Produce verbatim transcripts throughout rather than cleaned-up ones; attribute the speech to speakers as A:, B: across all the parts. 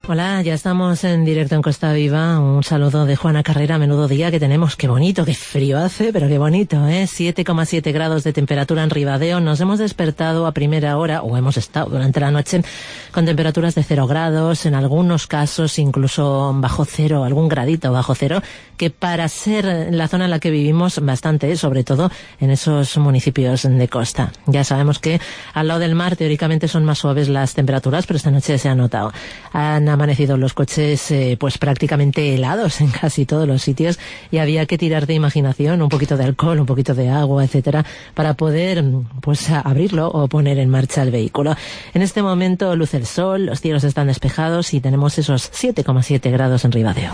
A: Hola, ya estamos en directo en Costa Viva. Un saludo de Juana Carrera. Menudo día que tenemos. Qué bonito, qué frío hace, pero qué bonito, ¿eh? siete coma siete grados de temperatura en Ribadeo. Nos hemos despertado a primera hora, o hemos estado durante la noche, con temperaturas de cero grados, en algunos casos incluso bajo cero, algún gradito bajo cero, que para ser la zona en la que vivimos bastante, sobre todo en esos municipios de costa. Ya sabemos que al lado del mar teóricamente son más suaves las temperaturas, pero esta noche se ha notado. Han amanecido los coches eh, pues prácticamente helados en casi todos los sitios y había que tirar de imaginación, un poquito de alcohol, un poquito de agua, etcétera, para poder pues abrirlo o poner en marcha el vehículo. En este momento luce el sol, los cielos están despejados y tenemos esos siete coma siete grados en Ribadeo.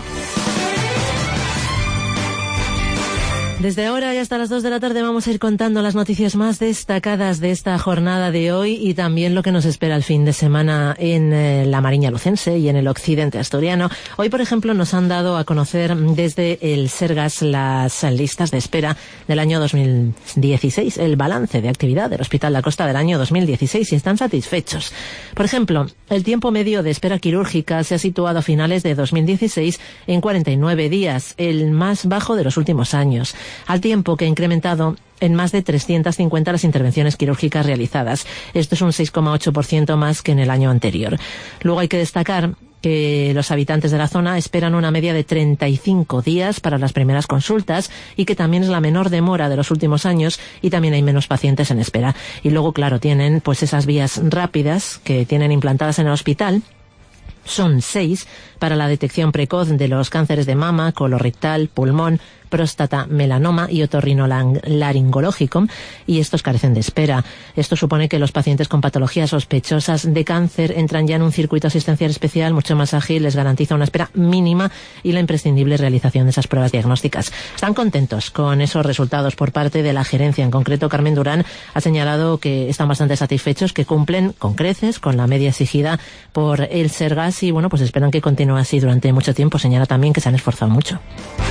A: Desde ahora y hasta las dos de la tarde vamos a ir contando las noticias más destacadas de esta jornada de hoy y también lo que nos espera el fin de semana en eh, la Mariña Lucense y en el occidente asturiano. Hoy, por ejemplo, nos han dado a conocer desde el Sergas las listas de espera del año dos mil dieciséis, el balance de actividad del Hospital La Costa del año dos mil dieciséis, y están satisfechos. Por ejemplo, el tiempo medio de espera quirúrgica se ha situado a finales de dos mil dieciséis en cuarenta y nueve días, el más bajo de los últimos años, al tiempo que ha incrementado en más de trescientas cincuenta las intervenciones quirúrgicas realizadas. Esto es un seis coma ocho por ciento más que en el año anterior. Luego hay que destacar que los habitantes de la zona esperan una media de treinta y cinco días para las primeras consultas y que también es la menor demora de los últimos años, y también hay menos pacientes en espera. Y luego, claro, tienen pues esas vías rápidas que tienen implantadas en el hospital. Son seis para la detección precoz de los cánceres de mama, colorectal, pulmón, próstata, melanoma y otorrinolaringológico, y estos carecen de espera. Esto supone que los pacientes con patologías sospechosas de cáncer entran ya en un circuito asistencial especial mucho más ágil, les garantiza una espera mínima y la imprescindible realización de esas pruebas diagnósticas. Están contentos con esos resultados por parte de la gerencia. En concreto, Carmen Durán ha señalado que están bastante satisfechos, que cumplen con creces con la media exigida por el Sergas y, bueno, pues esperan que continúe así durante mucho tiempo. Señala también que se han esforzado mucho.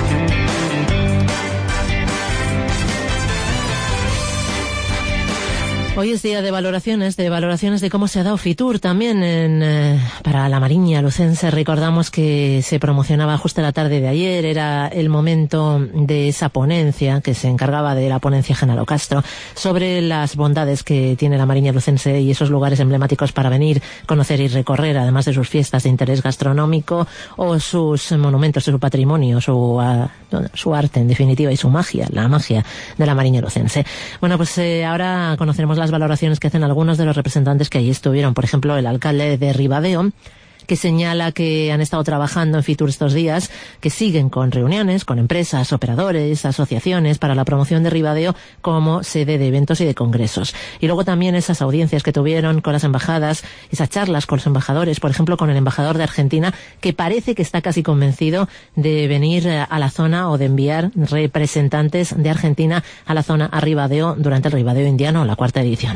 A: Hoy es día de valoraciones, de valoraciones de cómo se ha dado Fitur también en, eh, para la Mariña Lucense. Recordamos que se promocionaba justo la tarde de ayer, era el momento de esa ponencia que se encargaba de la ponencia Genaro Castro sobre las bondades que tiene la Mariña Lucense y esos lugares emblemáticos para venir, conocer y recorrer, además de sus fiestas de interés gastronómico o sus monumentos, su patrimonio, su, uh, su arte en definitiva y su magia, la magia de la Mariña Lucense. Bueno, pues eh, ahora conoceremos las valoraciones que hacen algunos de los representantes que allí estuvieron. Por ejemplo, el alcalde de Ribadeo, que señala que han estado trabajando en Fitur estos días, que siguen con reuniones con empresas, operadores, asociaciones para la promoción de Ribadeo como sede de eventos y de congresos. Y luego también esas audiencias que tuvieron con las embajadas, esas charlas con los embajadores, por ejemplo con el embajador de Argentina, que parece que está casi convencido de venir a la zona o de enviar representantes de Argentina a la zona, a Ribadeo, durante el Ribadeo Indiano, la cuarta edición.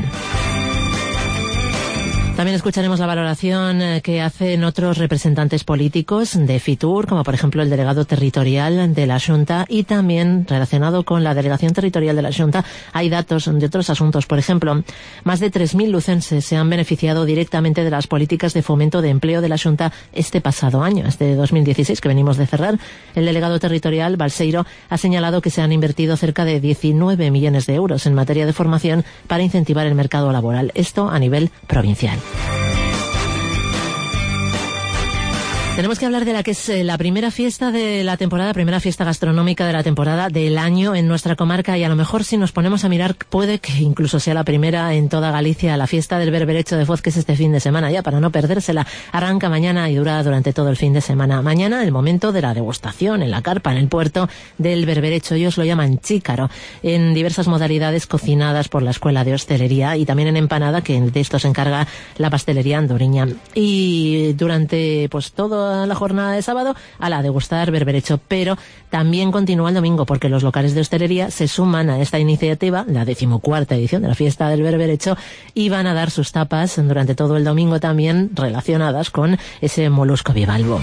A: También escucharemos la valoración que hacen otros representantes políticos de Fitur, como por ejemplo el delegado territorial de la Xunta, y también relacionado con la delegación territorial de la Xunta hay datos de otros asuntos. Por ejemplo, más de tres mil lucenses se han beneficiado directamente de las políticas de fomento de empleo de la Xunta este pasado año, este dos mil dieciséis que venimos de cerrar. El delegado territorial, Balseiro, ha señalado que se han invertido cerca de diecinueve millones de euros en materia de formación para incentivar el mercado laboral. Esto a nivel provincial. Tenemos que hablar de la que es la primera fiesta de la temporada, primera fiesta gastronómica de la temporada del año en nuestra comarca, y a lo mejor si nos ponemos a mirar puede que incluso sea la primera en toda Galicia, la fiesta del berberecho de Foz, que es este fin de semana ya, para no perdérsela. Arranca mañana y dura durante todo el fin de semana. Mañana el momento de la degustación en la carpa, en el puerto del berberecho. Ellos lo llaman chícaro, en diversas modalidades cocinadas por la Escuela de Hostelería, y también en empanada, que de esto se encarga la pastelería andoriña. Y durante pues todo la jornada de sábado a la degustar berberecho, pero también continúa el domingo, porque los locales de hostelería se suman a esta iniciativa, la decimocuarta edición de la fiesta del berberecho, y van a dar sus tapas durante todo el domingo también relacionadas con ese molusco bivalvo.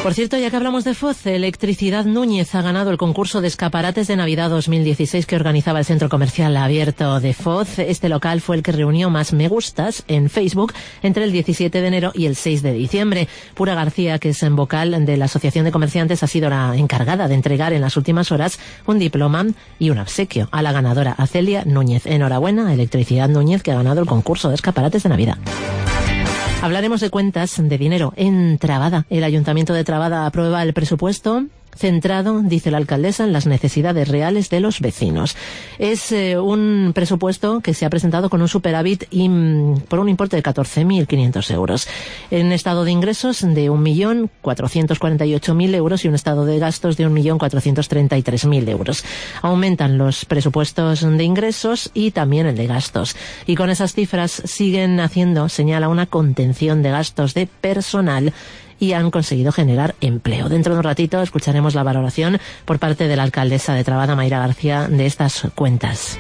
A: Por cierto, ya que hablamos de Foz, Electricidad Núñez ha ganado el concurso de escaparates de Navidad dos mil dieciséis que organizaba el Centro Comercial Abierto de Foz. Este local fue el que reunió más me gustas en Facebook entre el diecisiete de enero y el seis de diciembre. Pura García, que es en vocal de la Asociación de Comerciantes, ha sido la encargada de entregar en las últimas horas un diploma y un obsequio a la ganadora, a Celia Núñez. Enhorabuena, Electricidad Núñez, que ha ganado el concurso de escaparates de Navidad. Hablaremos de cuentas de dinero en Trabada. El Ayuntamiento de Trabada aprueba el presupuesto centrado, dice la alcaldesa, en las necesidades reales de los vecinos. Es eh, un presupuesto que se ha presentado con un superávit y, mm, por un importe de catorce mil quinientos euros. En estado de ingresos de un millón cuatrocientos cuarenta y ocho mil euros y un estado de gastos de un millón cuatrocientos treinta y tres mil euros. Aumentan los presupuestos de ingresos y también el de gastos. Y con esas cifras siguen haciendo, señala, una contención de gastos de personal y han conseguido generar empleo. Dentro de un ratito escucharemos la valoración por parte de la alcaldesa de Trabada, Mayra García, de estas cuentas.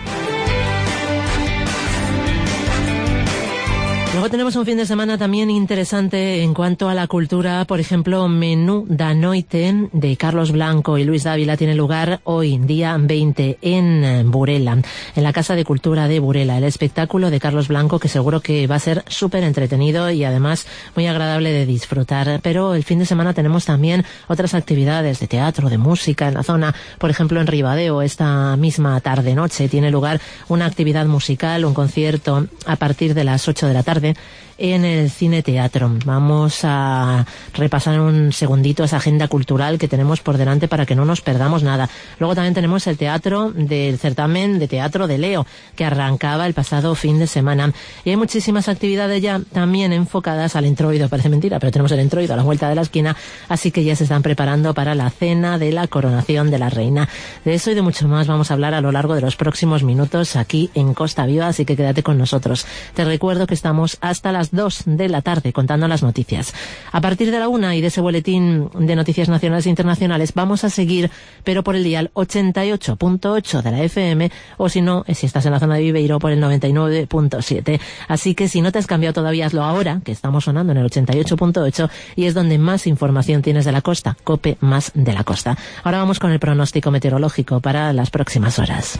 A: Luego tenemos un fin de semana también interesante en cuanto a la cultura. Por ejemplo, Menú da Noite de Carlos Blanco y Luis Dávila tiene lugar hoy, día veinte, en Burela, en la Casa de Cultura de Burela. El espectáculo de Carlos Blanco, que seguro que va a ser súper entretenido y además muy agradable de disfrutar. Pero el fin de semana tenemos también otras actividades de teatro, de música en la zona. Por ejemplo, en Ribadeo, esta misma tarde-noche, tiene lugar una actividad musical, un concierto a partir de las ocho de la tarde en el Cine Teatro. Vamos a repasar un segundito esa agenda cultural que tenemos por delante para que no nos perdamos nada. Luego también tenemos el teatro del certamen de teatro de Leo, que arrancaba el pasado fin de semana. Y hay muchísimas actividades ya también enfocadas al introito. Parece mentira, pero tenemos el introito a la vuelta de la esquina, así que ya se están preparando para la cena de la coronación de la reina. De eso y de mucho más vamos a hablar a lo largo de los próximos minutos aquí en Costa Viva, así que quédate con nosotros. Te recuerdo que estamos hasta las dos de la tarde contando las noticias. A partir de la una y de ese boletín de noticias nacionales e internacionales vamos a seguir, pero por el dial ochenta y ocho punto ocho de la F M, o si no, si estás en la zona de Viveiro, por el noventa y nueve punto siete. Así que si no te has cambiado todavía, hazlo ahora, que estamos sonando en el ochenta y ocho punto ocho y es donde más información tienes de la costa. COPE más de la costa. Ahora vamos con el pronóstico meteorológico para las próximas horas.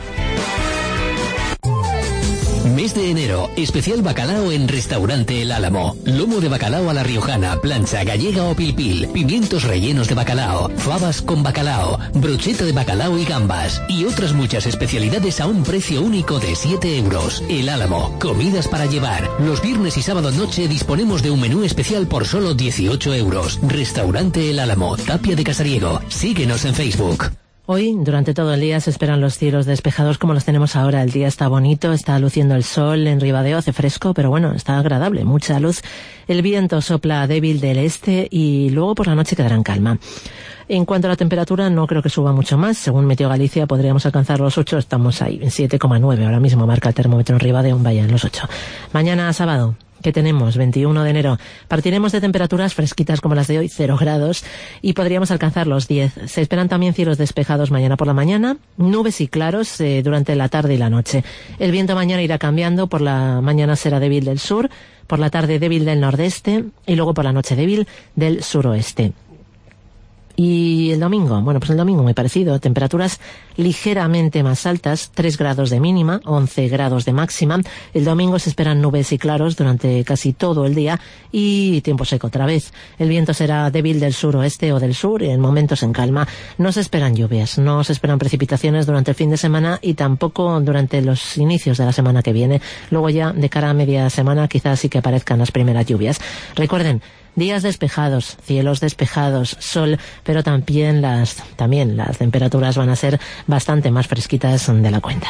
B: Mes de enero, especial bacalao en Restaurante El Álamo. Lomo de bacalao a la riojana, plancha gallega o pilpil, pimientos rellenos de bacalao, fabas con bacalao, brocheta de bacalao y gambas, y otras muchas especialidades a un precio único de siete euros. El Álamo, comidas para llevar. Los viernes y sábado noche disponemos de un menú especial por solo dieciocho euros. Restaurante El Álamo, Tapia de Casariego. Síguenos en Facebook.
A: Hoy, durante todo el día, se esperan los cielos despejados como los tenemos ahora. El día está bonito, está luciendo el sol en Ribadeo, hace fresco, pero bueno, está agradable, mucha luz. El viento sopla débil del este y luego por la noche quedará en calma. En cuanto a la temperatura, no creo que suba mucho más. Según Meteo Galicia, podríamos alcanzar los ocho, estamos ahí en siete coma nueve. Ahora mismo marca el termómetro en Ribadeo, vaya en los ocho. Mañana sábado, que tenemos veintiuno de enero, partiremos de temperaturas fresquitas como las de hoy, cero grados, y podríamos alcanzar los diez. Se esperan también cielos despejados mañana por la mañana, nubes y claros eh, durante la tarde y la noche. El viento mañana irá cambiando, por la mañana será débil del sur, por la tarde débil del nordeste y luego por la noche débil del suroeste. Y el domingo, bueno, pues el domingo muy parecido, temperaturas ligeramente más altas, tres grados de mínima, once grados de máxima. El domingo se esperan nubes y claros durante casi todo el día y tiempo seco otra vez. El viento será débil del suroeste o del sur y en momentos en calma. No se esperan lluvias, no se esperan precipitaciones durante el fin de semana y tampoco durante los inicios de la semana que viene. Luego ya de cara a media semana quizás sí que aparezcan las primeras lluvias. Recuerden, días despejados, cielos despejados, sol, pero también las, también las temperaturas van a ser bastante más fresquitas de la cuenta.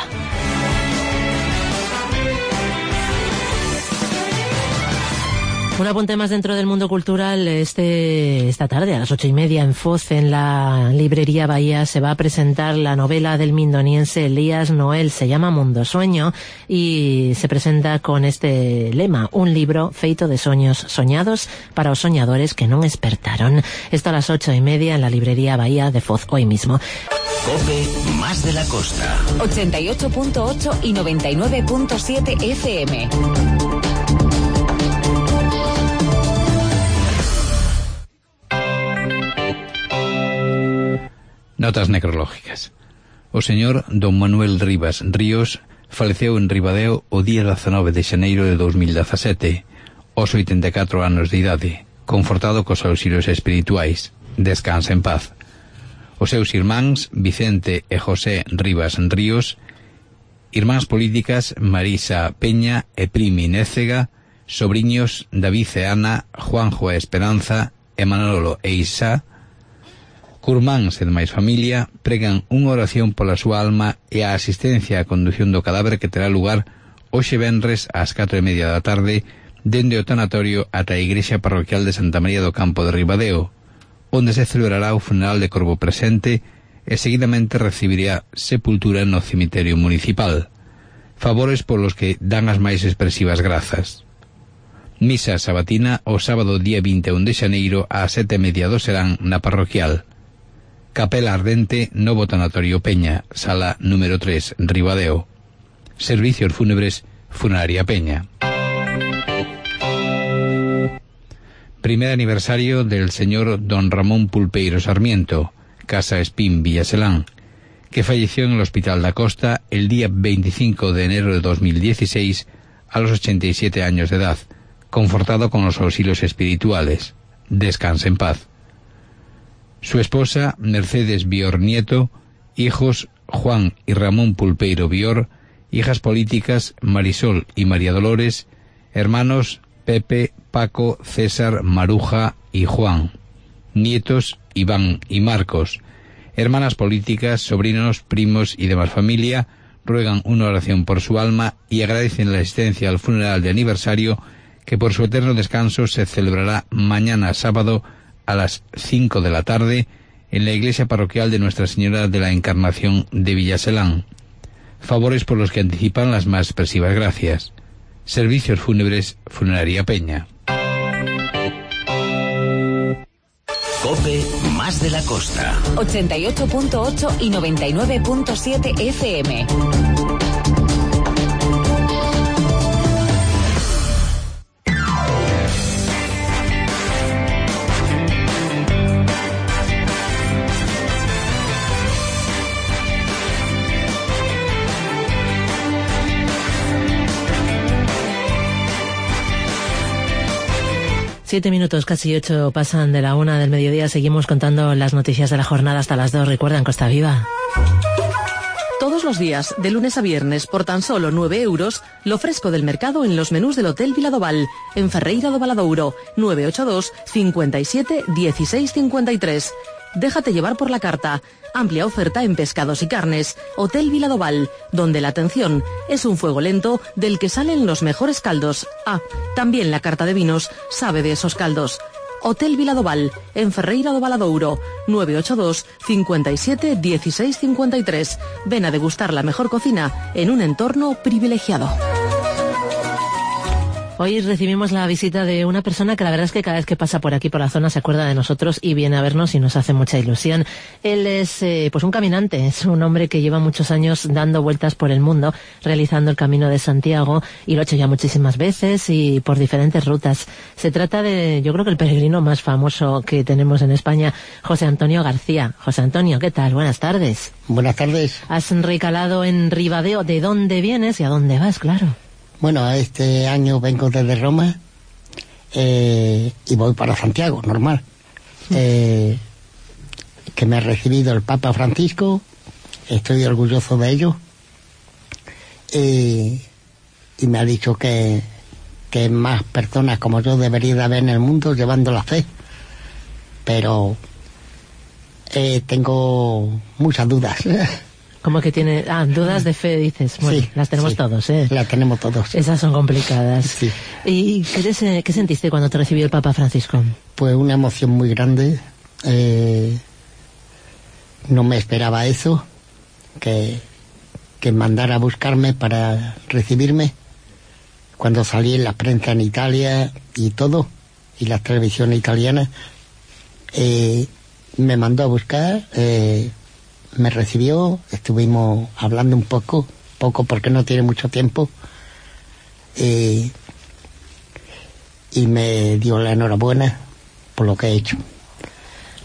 A: Un apunte más dentro del mundo cultural. Este, esta tarde, a las ocho y media, en Foz, en la librería Bahía, se va a presentar la novela del mindoniense Elías Noel. Se llama Mundo Sueño y se presenta con este lema: un libro feito de sueños soñados para os soñadores que non espertaron. Esto a las ocho y media en la librería Bahía de Foz, hoy mismo.
B: COPE más de la costa.
C: ochenta y ocho punto ocho y noventa y nueve punto siete F M.
D: Notas necrológicas. O señor don Manuel Rivas Ríos faleceu en Ribadeo o día dezanove de xaneiro de dos mil dezasete, aos oitenta e catro anos de idade, confortado cos auxilios espirituais. Descansa en paz. Os seus irmáns Vicente e José Rivas Ríos, irmáns políticas Marisa Peña e Primi Nécega, sobriños David e Ana, Juanjo e Esperanza, e Manolo e Isa, curmáns e demais familia, pregan unha oración pola súa alma e a asistencia á condución do cadáver que terá lugar hoxe venres ás catro e media da tarde dende o tanatorio ata a igrexa parroquial de Santa María do Campo de Ribadeo, onde se celebrará o funeral de corpo presente e seguidamente recibirá sepultura no cemiterio municipal. Favores polos que dan as máis expresivas grazas. Misa sabatina o sábado día vinte e un de xaneiro ás sete e media do serán na parroquial. Capela ardente, novo tanatorio Peña, sala número tres, Ribadeo. Servicios fúnebres, Funeraria Peña. Primer aniversario del señor don Ramón Pulpeiro Sarmiento, Casa Espín, Villaselán, que falleció en el Hospital da Costa el día veinticinco de enero de dos mil dieciséis a los ochenta y siete años de edad, confortado con los auxilios espirituales. Descanse en paz. Su esposa, Mercedes Bior Nieto, hijos Juan y Ramón Pulpeiro Bior, hijas políticas Marisol y María Dolores, hermanos Pepe, Paco, César, Maruja y Juan, nietos Iván y Marcos, hermanas políticas, sobrinos, primos y demás familia, ruegan una oración por su alma y agradecen la asistencia al funeral de aniversario que por su eterno descanso se celebrará mañana sábado a las cinco de la tarde en la iglesia parroquial de Nuestra Señora de la Encarnación de Villaselán. Favores por los que anticipan las más expresivas gracias. Servicios fúnebres, Funeraria Peña.
B: COPE más de la costa.
C: ochenta y ocho punto ocho y noventa y nueve punto siete F M.
A: Siete minutos, casi ocho, pasan de la una del mediodía. Seguimos contando las noticias de la jornada hasta las dos. Recuerdan, Costa Viva.
E: Todos los días, de lunes a viernes, por tan solo nueve euros, lo fresco del mercado en los menús del Hotel Viladoval, en Ferreira do Valadouro, nueve ocho dos, cincuenta y siete, dieciséis cincuenta y tres. Déjate llevar por la carta. Amplia oferta en pescados y carnes. Hotel Viladoval, donde la atención es un fuego lento del que salen los mejores caldos. Ah, también la carta de vinos sabe de esos caldos. Hotel Viladoval, en Ferreira do Valadouro, nueve ocho dos, cincuenta y siete, dieciséis cincuenta y tres. Ven a degustar la mejor cocina en un entorno privilegiado.
A: Hoy recibimos la visita de una persona que la verdad es que cada vez que pasa por aquí, por la zona, se acuerda de nosotros y viene a vernos y nos hace mucha ilusión. Él es eh, pues un caminante, es un hombre que lleva muchos años dando vueltas por el mundo, realizando el Camino de Santiago, y lo ha hecho ya muchísimas veces y por diferentes rutas. Se trata de, yo creo que el peregrino más famoso que tenemos en España, José Antonio García. José Antonio, ¿qué tal? Buenas tardes.
F: Buenas tardes.
A: Has recalado en Ribadeo. ¿De dónde vienes y a dónde vas? Claro.
F: Bueno, este año vengo desde Roma eh, y voy para Santiago, normal. Eh, que me ha recibido el Papa Francisco, estoy orgulloso de ello. Eh, y me ha dicho que, que más personas como yo debería de haber en el mundo llevando la fe. Pero eh, tengo muchas dudas.
A: Como que tiene... Ah, dudas de fe, dices. Bueno,
F: sí,
A: las tenemos
F: sí,
A: todos, ¿eh?
F: Las tenemos todos.
A: Esas son complicadas.
F: Sí.
A: ¿Y qué, des- qué sentiste cuando te recibió el Papa Francisco?
F: Pues una emoción muy grande. Eh, no me esperaba eso, que, que mandara a buscarme para recibirme. Cuando salí en la prensa en Italia y todo, y la televisión italiana, eh, me mandó a buscar... Eh, me recibió, estuvimos hablando un poco, poco porque no tiene mucho tiempo, eh, y me dio la enhorabuena por lo que he hecho.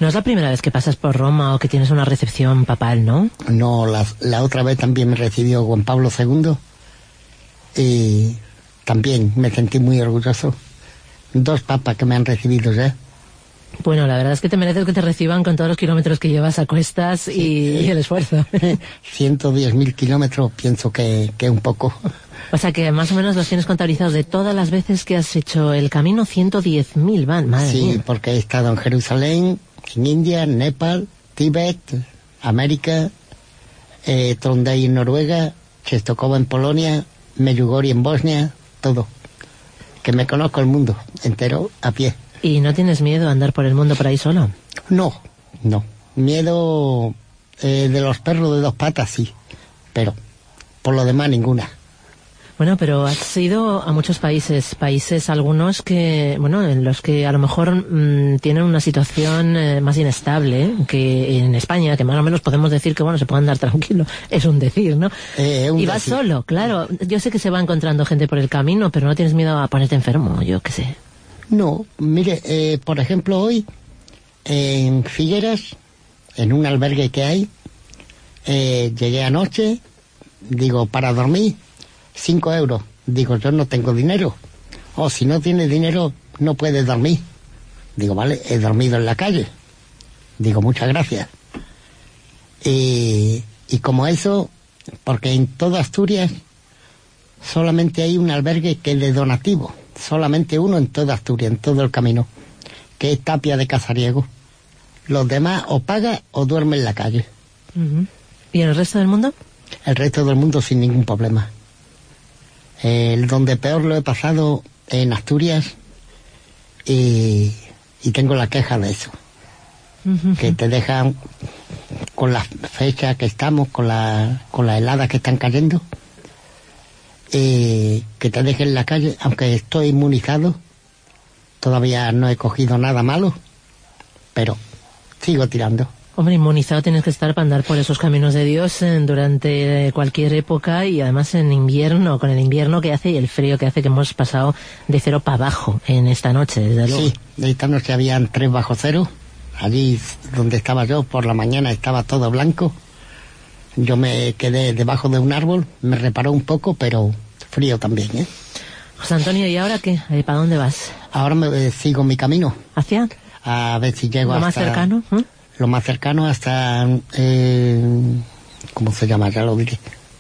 A: No es la primera vez que pasas por Roma o que tienes una recepción papal, ¿no?
F: No, la, la otra vez también me recibió Juan Pablo segundo y también me sentí muy orgulloso. Dos papas que me han recibido ya.
A: Bueno, la verdad es que te mereces que te reciban con todos los kilómetros que llevas a cuestas sí, y, y el esfuerzo.
F: ciento diez mil kilómetros, pienso que, que un poco.
A: O sea que más o menos los tienes contabilizados de todas las veces que has hecho el camino, ciento diez mil van, madre
F: Sí,
A: mía.
F: porque he estado en Jerusalén, en India, en Nepal, Tíbet, América, eh, Trondheim en Noruega, Czestochowa en Polonia, Medjugorje en Bosnia, todo. Que me conozco el mundo entero a pie.
A: ¿Y no tienes miedo a andar por el mundo por ahí solo?
F: No, no. Miedo eh, de los perros de dos patas, sí. Pero por lo demás, ninguna.
A: Bueno, pero has ido a muchos países, países algunos que, bueno, en los que a lo mejor mmm, tienen una situación eh, más inestable ¿eh? que en España, que más o menos podemos decir que, bueno, se puede andar tranquilo, es un decir, ¿no?
F: Eh, un
A: y vas
F: decir.
A: solo, claro. Yo sé que se va encontrando gente por el camino, pero no tienes miedo a ponerte enfermo, yo qué sé.
F: No, mire, eh, por ejemplo, hoy en Figueras, en un albergue que hay, eh, llegué anoche, digo, para dormir, cinco euros. Digo, yo no tengo dinero. O si no tienes dinero, no puedes dormir. Digo, vale, he dormido en la calle. Digo, muchas gracias. Y, y como eso, porque en toda Asturias solamente hay un albergue que es de donativo. Solamente uno en toda Asturias, en todo el camino, que es Tapia de Casariego. Los demás o paga o duerme en la calle.
A: Uh-huh. ¿Y en el resto del mundo?
F: El resto del mundo sin ningún problema. El donde peor lo he pasado en Asturias y, y tengo la queja de eso. Uh-huh. Que te dejan con la fecha que estamos, con la con las heladas que están cayendo, eh, que te dejen en la calle, aunque estoy inmunizado, todavía no he cogido nada malo, pero sigo tirando.
A: Hombre, inmunizado tienes que estar para andar por esos caminos de Dios eh, durante eh, cualquier época y además en invierno, con el invierno que hace y el frío que hace, que hemos pasado de cero para abajo en esta noche, desde luego.
F: Sí, esta noche habían tres bajo cero. Allí donde estaba yo, por la mañana estaba todo blanco. Yo me quedé debajo de un árbol, me reparó un poco, pero frío también, ¿eh?
A: José Antonio, ¿y ahora qué? ¿Para dónde vas?
F: Ahora me eh, sigo mi camino.
A: ¿Hacia?
F: A ver si llego
A: ¿Lo
F: hasta...
A: más cercano? ¿eh?
F: Lo más cercano hasta... Eh, ¿Cómo se llama? Ya lo diré.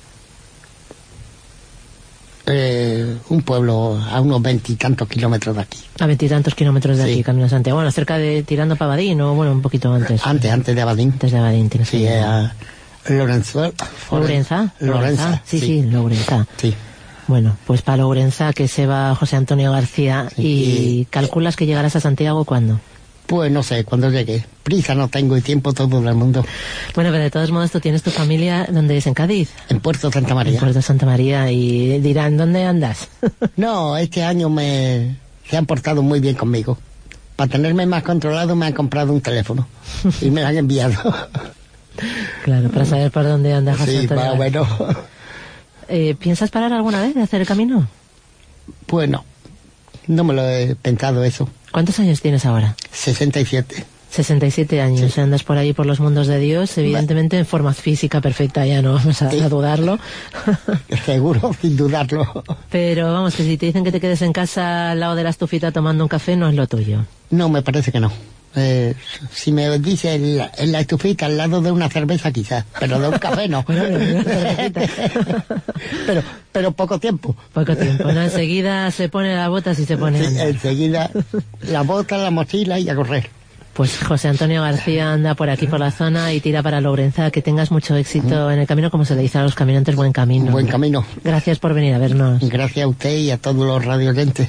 F: Eh, un pueblo a unos veintitantos kilómetros de aquí.
A: A veintitantos kilómetros de
F: Sí.
A: aquí, Camino de Santiago. Bueno, cerca de tirando para Abadín, o bueno, un poquito antes.
F: Antes, antes de Abadín.
A: Antes de Abadín, tienes
F: Sí,
A: que ir.
F: eh, a Lorenzo.
A: ¿Lourenza?
F: Lorenza,
A: Sí, sí, Lourenza.
F: Sí.
A: Bueno, pues para Lourenza que se va José Antonio García.
F: Sí.
A: ¿Y calculas que llegarás a Santiago cuándo?
F: Pues no sé, cuando llegue. Prisa no tengo y tiempo todo el mundo.
A: Bueno, pero de todos modos tú tienes tu familia, ¿dónde es? ¿En Cádiz?
F: En Puerto Santa María.
A: En Puerto Santa María, y dirán, ¿dónde andas?
F: No, este año me se han portado muy bien conmigo. Para tenerme más controlado me han comprado un teléfono y me lo han enviado.
A: Claro, para saber por dónde anda José
F: Sí,
A: Antonio.
F: más o menos.
A: Eh, ¿Piensas parar alguna vez de hacer el camino?
F: Pues no, no me lo he pensado eso.
A: ¿Cuántos años tienes ahora?
F: sesenta y siete.
A: sesenta y siete años,
F: Sí.
A: Andas por ahí por los mundos de Dios, evidentemente en forma física perfecta, ya no vamos a,
F: Sí.
A: a dudarlo.
F: Seguro, sin dudarlo.
A: Pero vamos, que si te dicen que te quedes en casa al lado de la estufita tomando un café, no es lo tuyo.
F: No, me parece que no. Eh, si me dice en la, en la estufita al lado de una cerveza quizás, pero de un café no.
A: Bueno, de una cervecita.
F: pero, pero poco tiempo.
A: Poco tiempo, ¿no? Enseguida se pone las botas y se pone a
F: Sí,
A: andar.
F: enseguida la bota, la mochila y a correr.
A: Pues José Antonio García anda por aquí por la zona y tira para Lourenza. Que tengas mucho éxito en el camino, como se le dice a los caminantes, buen camino.
F: Buen camino.
A: Gracias por venir a vernos.
F: Gracias a usted y a todos los radioyentes.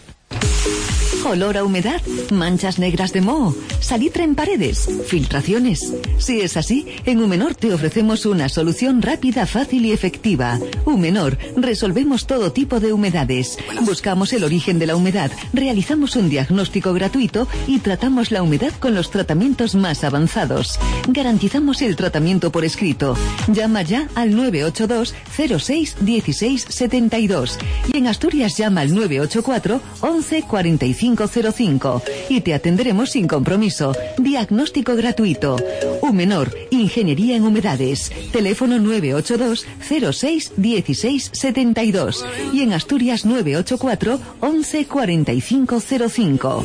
C: Olor a humedad, manchas negras de moho, salitre en paredes, filtraciones. Si es así, en Humenor te ofrecemos una solución rápida, fácil y efectiva. Humenor, resolvemos todo tipo de humedades. Buscamos el origen de la humedad, realizamos un diagnóstico gratuito y tratamos la humedad con los tratamientos más avanzados. Garantizamos el tratamiento por escrito. Llama ya al nueve ocho dos cero seis uno seis siete dos y en Asturias llama al nueve ocho cuatro once cuarenta y cinco cero cinco y te atenderemos sin compromiso. compromiso. Diagnóstico gratuito. Umenor, Ingeniería en Humedades. Teléfono nueve ocho dos cero seis dieciséis setenta y dos. Y en Asturias nueve ocho cuatro once cuarenta y cinco cero cinco.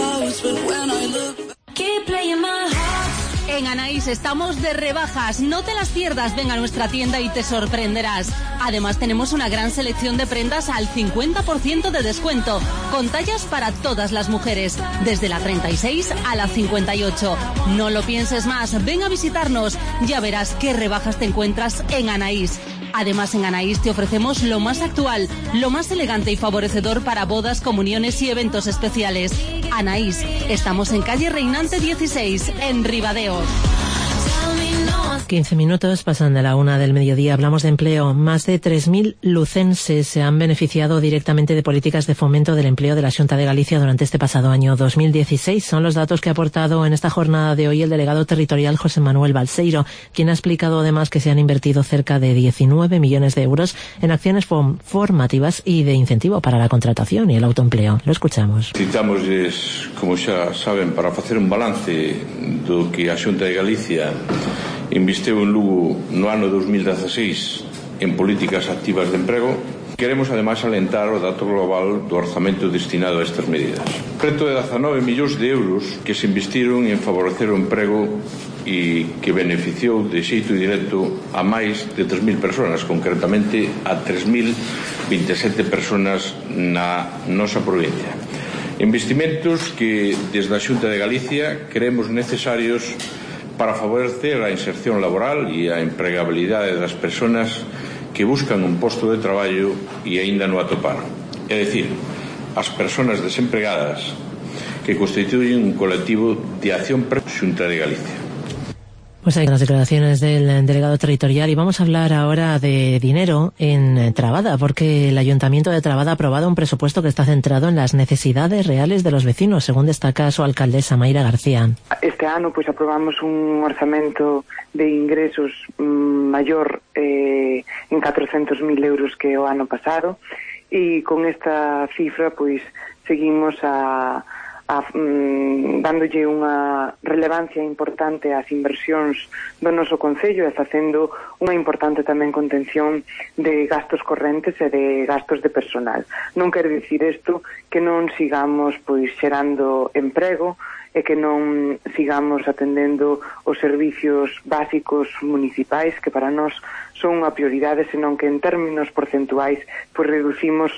G: En Anaís estamos de rebajas, no te las pierdas, ven a nuestra tienda y te sorprenderás. Además tenemos una gran selección de prendas al cincuenta por ciento de descuento, con tallas para todas las mujeres, desde la treinta y seis a la cincuenta y ocho. No lo pienses más, ven a visitarnos, ya verás qué rebajas te encuentras en Anaís. Además, en Anaís te ofrecemos lo más actual, lo más elegante y favorecedor para bodas, comuniones y eventos especiales. Anaís, estamos en calle Reinante dieciséis, en Ribadeo.
A: quince minutos pasan de la una del mediodía. Hablamos de empleo. Más de tres mil lucenses se han beneficiado directamente de políticas de fomento del empleo de la Xunta de Galicia durante este pasado año dos mil dieciséis. Son los datos que ha aportado en esta jornada de hoy el delegado territorial José Manuel Balseiro, quien ha explicado además que se han invertido cerca de diecinueve millones de euros en acciones formativas y de incentivo para la contratación y el autoempleo. Lo escuchamos.
H: Citamos, como xa saben, para facer un balance do que a Xunta de Galicia investiu en Lugo no ano dos mil dieciséis en políticas activas de emprego. Queremos ademais alentar o dato global do orzamento destinado a estas medidas. Preto de dezanove millóns de euros que se investiron en favorecer o emprego e que beneficiou de xeito directo a máis de tres mil persoas, concretamente a tres mil vinte e sete persoas na nosa provincia. Investimentos que desde a Xunta de Galicia creemos necesarios para favorecer a inserción laboral e a empregabilidade das persoas que buscan un posto de traballo e aínda non atoparon. É dicir, as persoas desempregadas que constituyen un colectivo de acción pre Xunta de Galicia.
A: Pues hay las declaraciones del delegado territorial y vamos a hablar ahora de dinero en Trabada, porque el Ayuntamiento de Trabada ha aprobado un presupuesto que está centrado en las necesidades reales de los vecinos, según destaca su alcaldesa Mayra García.
I: Este ano pues aprobamos un orzamento de ingresos mmm, mayor eh, en catrocentos mil euros que o ano pasado, e con esta cifra pues seguimos a A, mm, dándolle unha relevancia importante ás inversións do noso Concello e facendo unha importante tamén contención de gastos correntes e de gastos de personal. Non quer dicir isto que non sigamos pois xerando emprego e que non sigamos atendendo os servicios básicos municipais que para nós son unha prioridade, senón que en términos porcentuais pois reducimos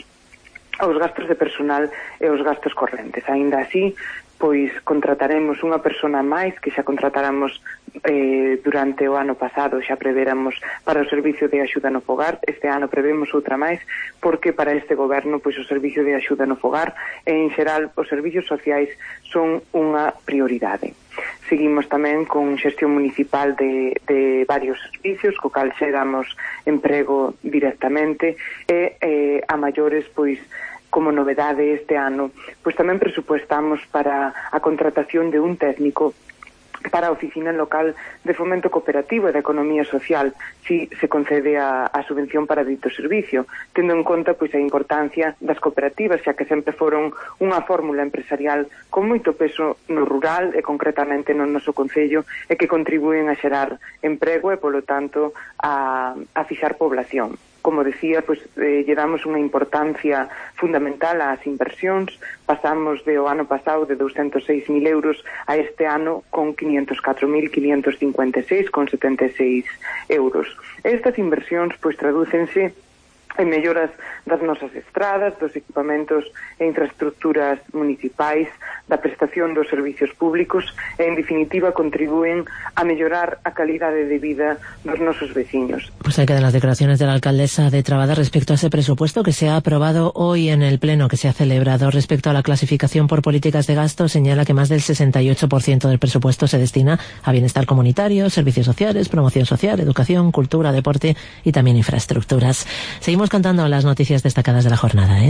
I: os gastos de personal e os gastos correntes. Aínda así, pois contrataremos unha persona máis que xa contratáramos eh, durante o ano pasado, xa prevéramos para o servicio de axuda no fogar. Este ano prevemos outra máis, porque para este goberno pois o servicio de axuda no fogar e en xeral os servicios sociais son unha prioridade. Seguimos tamén con xestión municipal de, de varios servicios, co cal xeramos emprego directamente e eh, a maiores, pois, como novedade este ano, pois tamén presupuestamos para a contratación de un técnico para a Oficina Local de Fomento Cooperativo e da Economía Social, si se concede a, a subvención para dito servicio, tendo en conta pois a importancia das cooperativas, xa que sempre foron unha fórmula empresarial con moito peso no rural e concretamente no noso Concello, e que contribúen a xerar emprego e, polo tanto, a, a fixar población. Como decía, pues, eh, lle damos unha importancia fundamental ás inversións. Pasamos de o ano pasado de douscentos seis mil euros a este ano con quinientos catro mil quinientos cincuenta e seis con setenta e seis euros. Estas inversións pues tradúcense en melloras das nosas estradas, dos equipamentos e infraestructuras municipais, da prestación dos servicios públicos e, en definitiva, contribúen a mellorar a calidade de vida dos nosos veciños.
A: Pues ahí quedan las declaraciones de la alcaldesa de Trabada respecto a ese presupuesto que se ha aprobado hoy en el pleno que se ha celebrado. Respecto a la clasificación por políticas de gasto, señala que más del sesenta y ocho por ciento del presupuesto se destina a bienestar comunitario, servicios sociales, promoción social, educación, cultura, deporte y también infraestructuras. Seguimos contando las noticias destacadas de la jornada, ¿eh?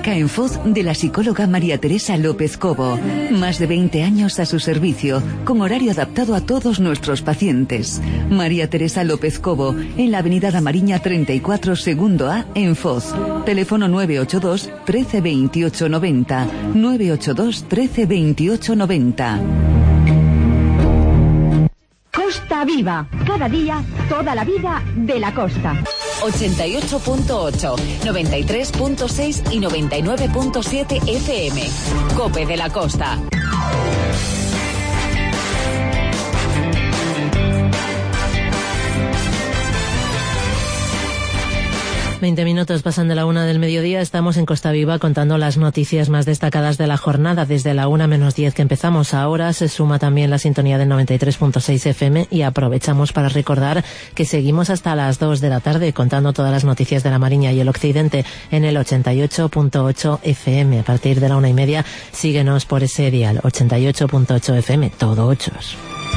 C: Quirúrgica en Foz de la psicóloga María Teresa López Cobo. Más de veinte años a su servicio, con horario adaptado a todos nuestros pacientes. María Teresa López Cobo, en la avenida La Mariña treinta y cuatro, segundo A, en Foz. Teléfono nueve ocho dos, trece, veintiocho, noventa. nueve ocho dos, trece, veintiocho, noventa.
J: Costa Viva, cada día, toda la vida de la costa.
K: ochenta y ocho punto ocho, noventa y tres punto seis y noventa y nueve punto siete F M. COPE de la Costa.
A: Veinte minutos pasan de la una del mediodía. Estamos en Costa Viva contando las noticias más destacadas de la jornada. Desde la una menos diez que empezamos ahora se suma también la sintonía del noventa y tres punto seis F M y aprovechamos para recordar que seguimos hasta las dos de la tarde contando todas las noticias de la Mariña y el Occidente en el ochenta y ocho punto ocho F M. A partir de la una y media síguenos por ese dial, ochenta y ocho punto ocho F M, todo ochos.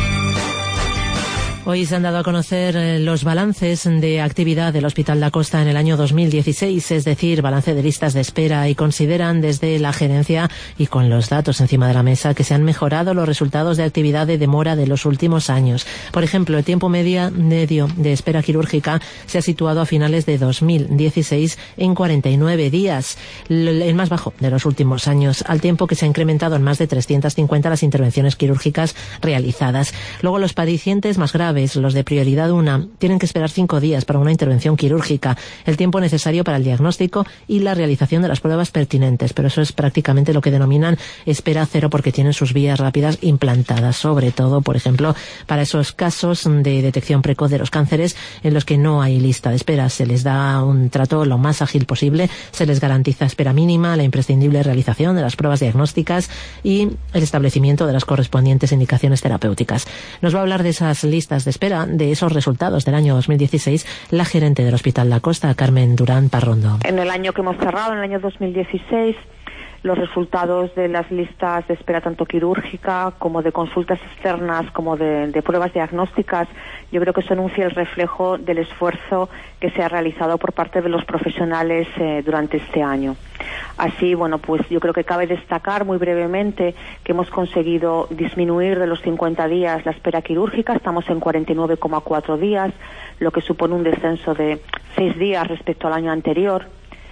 A: Hoy se han dado a conocer los balances de actividad del Hospital da Costa en el año dos mil dieciséis, es decir, balance de listas de espera, y consideran desde la gerencia y con los datos encima de la mesa que se han mejorado los resultados de actividad de demora de los últimos años. Por ejemplo, el tiempo media, medio de espera quirúrgica se ha situado a finales de dos mil dieciséis en cuarenta y nueve días, el más bajo de los últimos años, al tiempo que se ha incrementado en más de trescientas cincuenta las intervenciones quirúrgicas realizadas. Luego, los pacientes más graves, los de prioridad uno, tienen que esperar cinco días para una intervención quirúrgica, el tiempo necesario para el diagnóstico y la realización de las pruebas pertinentes, pero eso es prácticamente lo que denominan espera cero, porque tienen sus vías rápidas implantadas, sobre todo, por ejemplo, para esos casos de detección precoz de los cánceres en los que no hay lista de espera. Se les da un trato lo más ágil posible, se les garantiza espera mínima, la imprescindible realización de las pruebas diagnósticas y el establecimiento de las correspondientes indicaciones terapéuticas. Nos va a hablar de esas listas de espera, de esos resultados del año dos mil dieciséis, la gerente del Hospital da Costa, Carmen Durán Parrondo.
L: En el año que hemos cerrado, en el año dos mil dieciséis, los resultados de las listas de espera tanto quirúrgica como de consultas externas como de, de pruebas diagnósticas, yo creo que son un fiel reflejo del esfuerzo que se ha realizado por parte de los profesionales eh, durante este año. Así, bueno, pues yo creo que cabe destacar muy brevemente que hemos conseguido disminuir de los cincuenta días la espera quirúrgica, estamos en cuarenta y nueve coma cuatro días, lo que supone un descenso de seis días respecto al año anterior.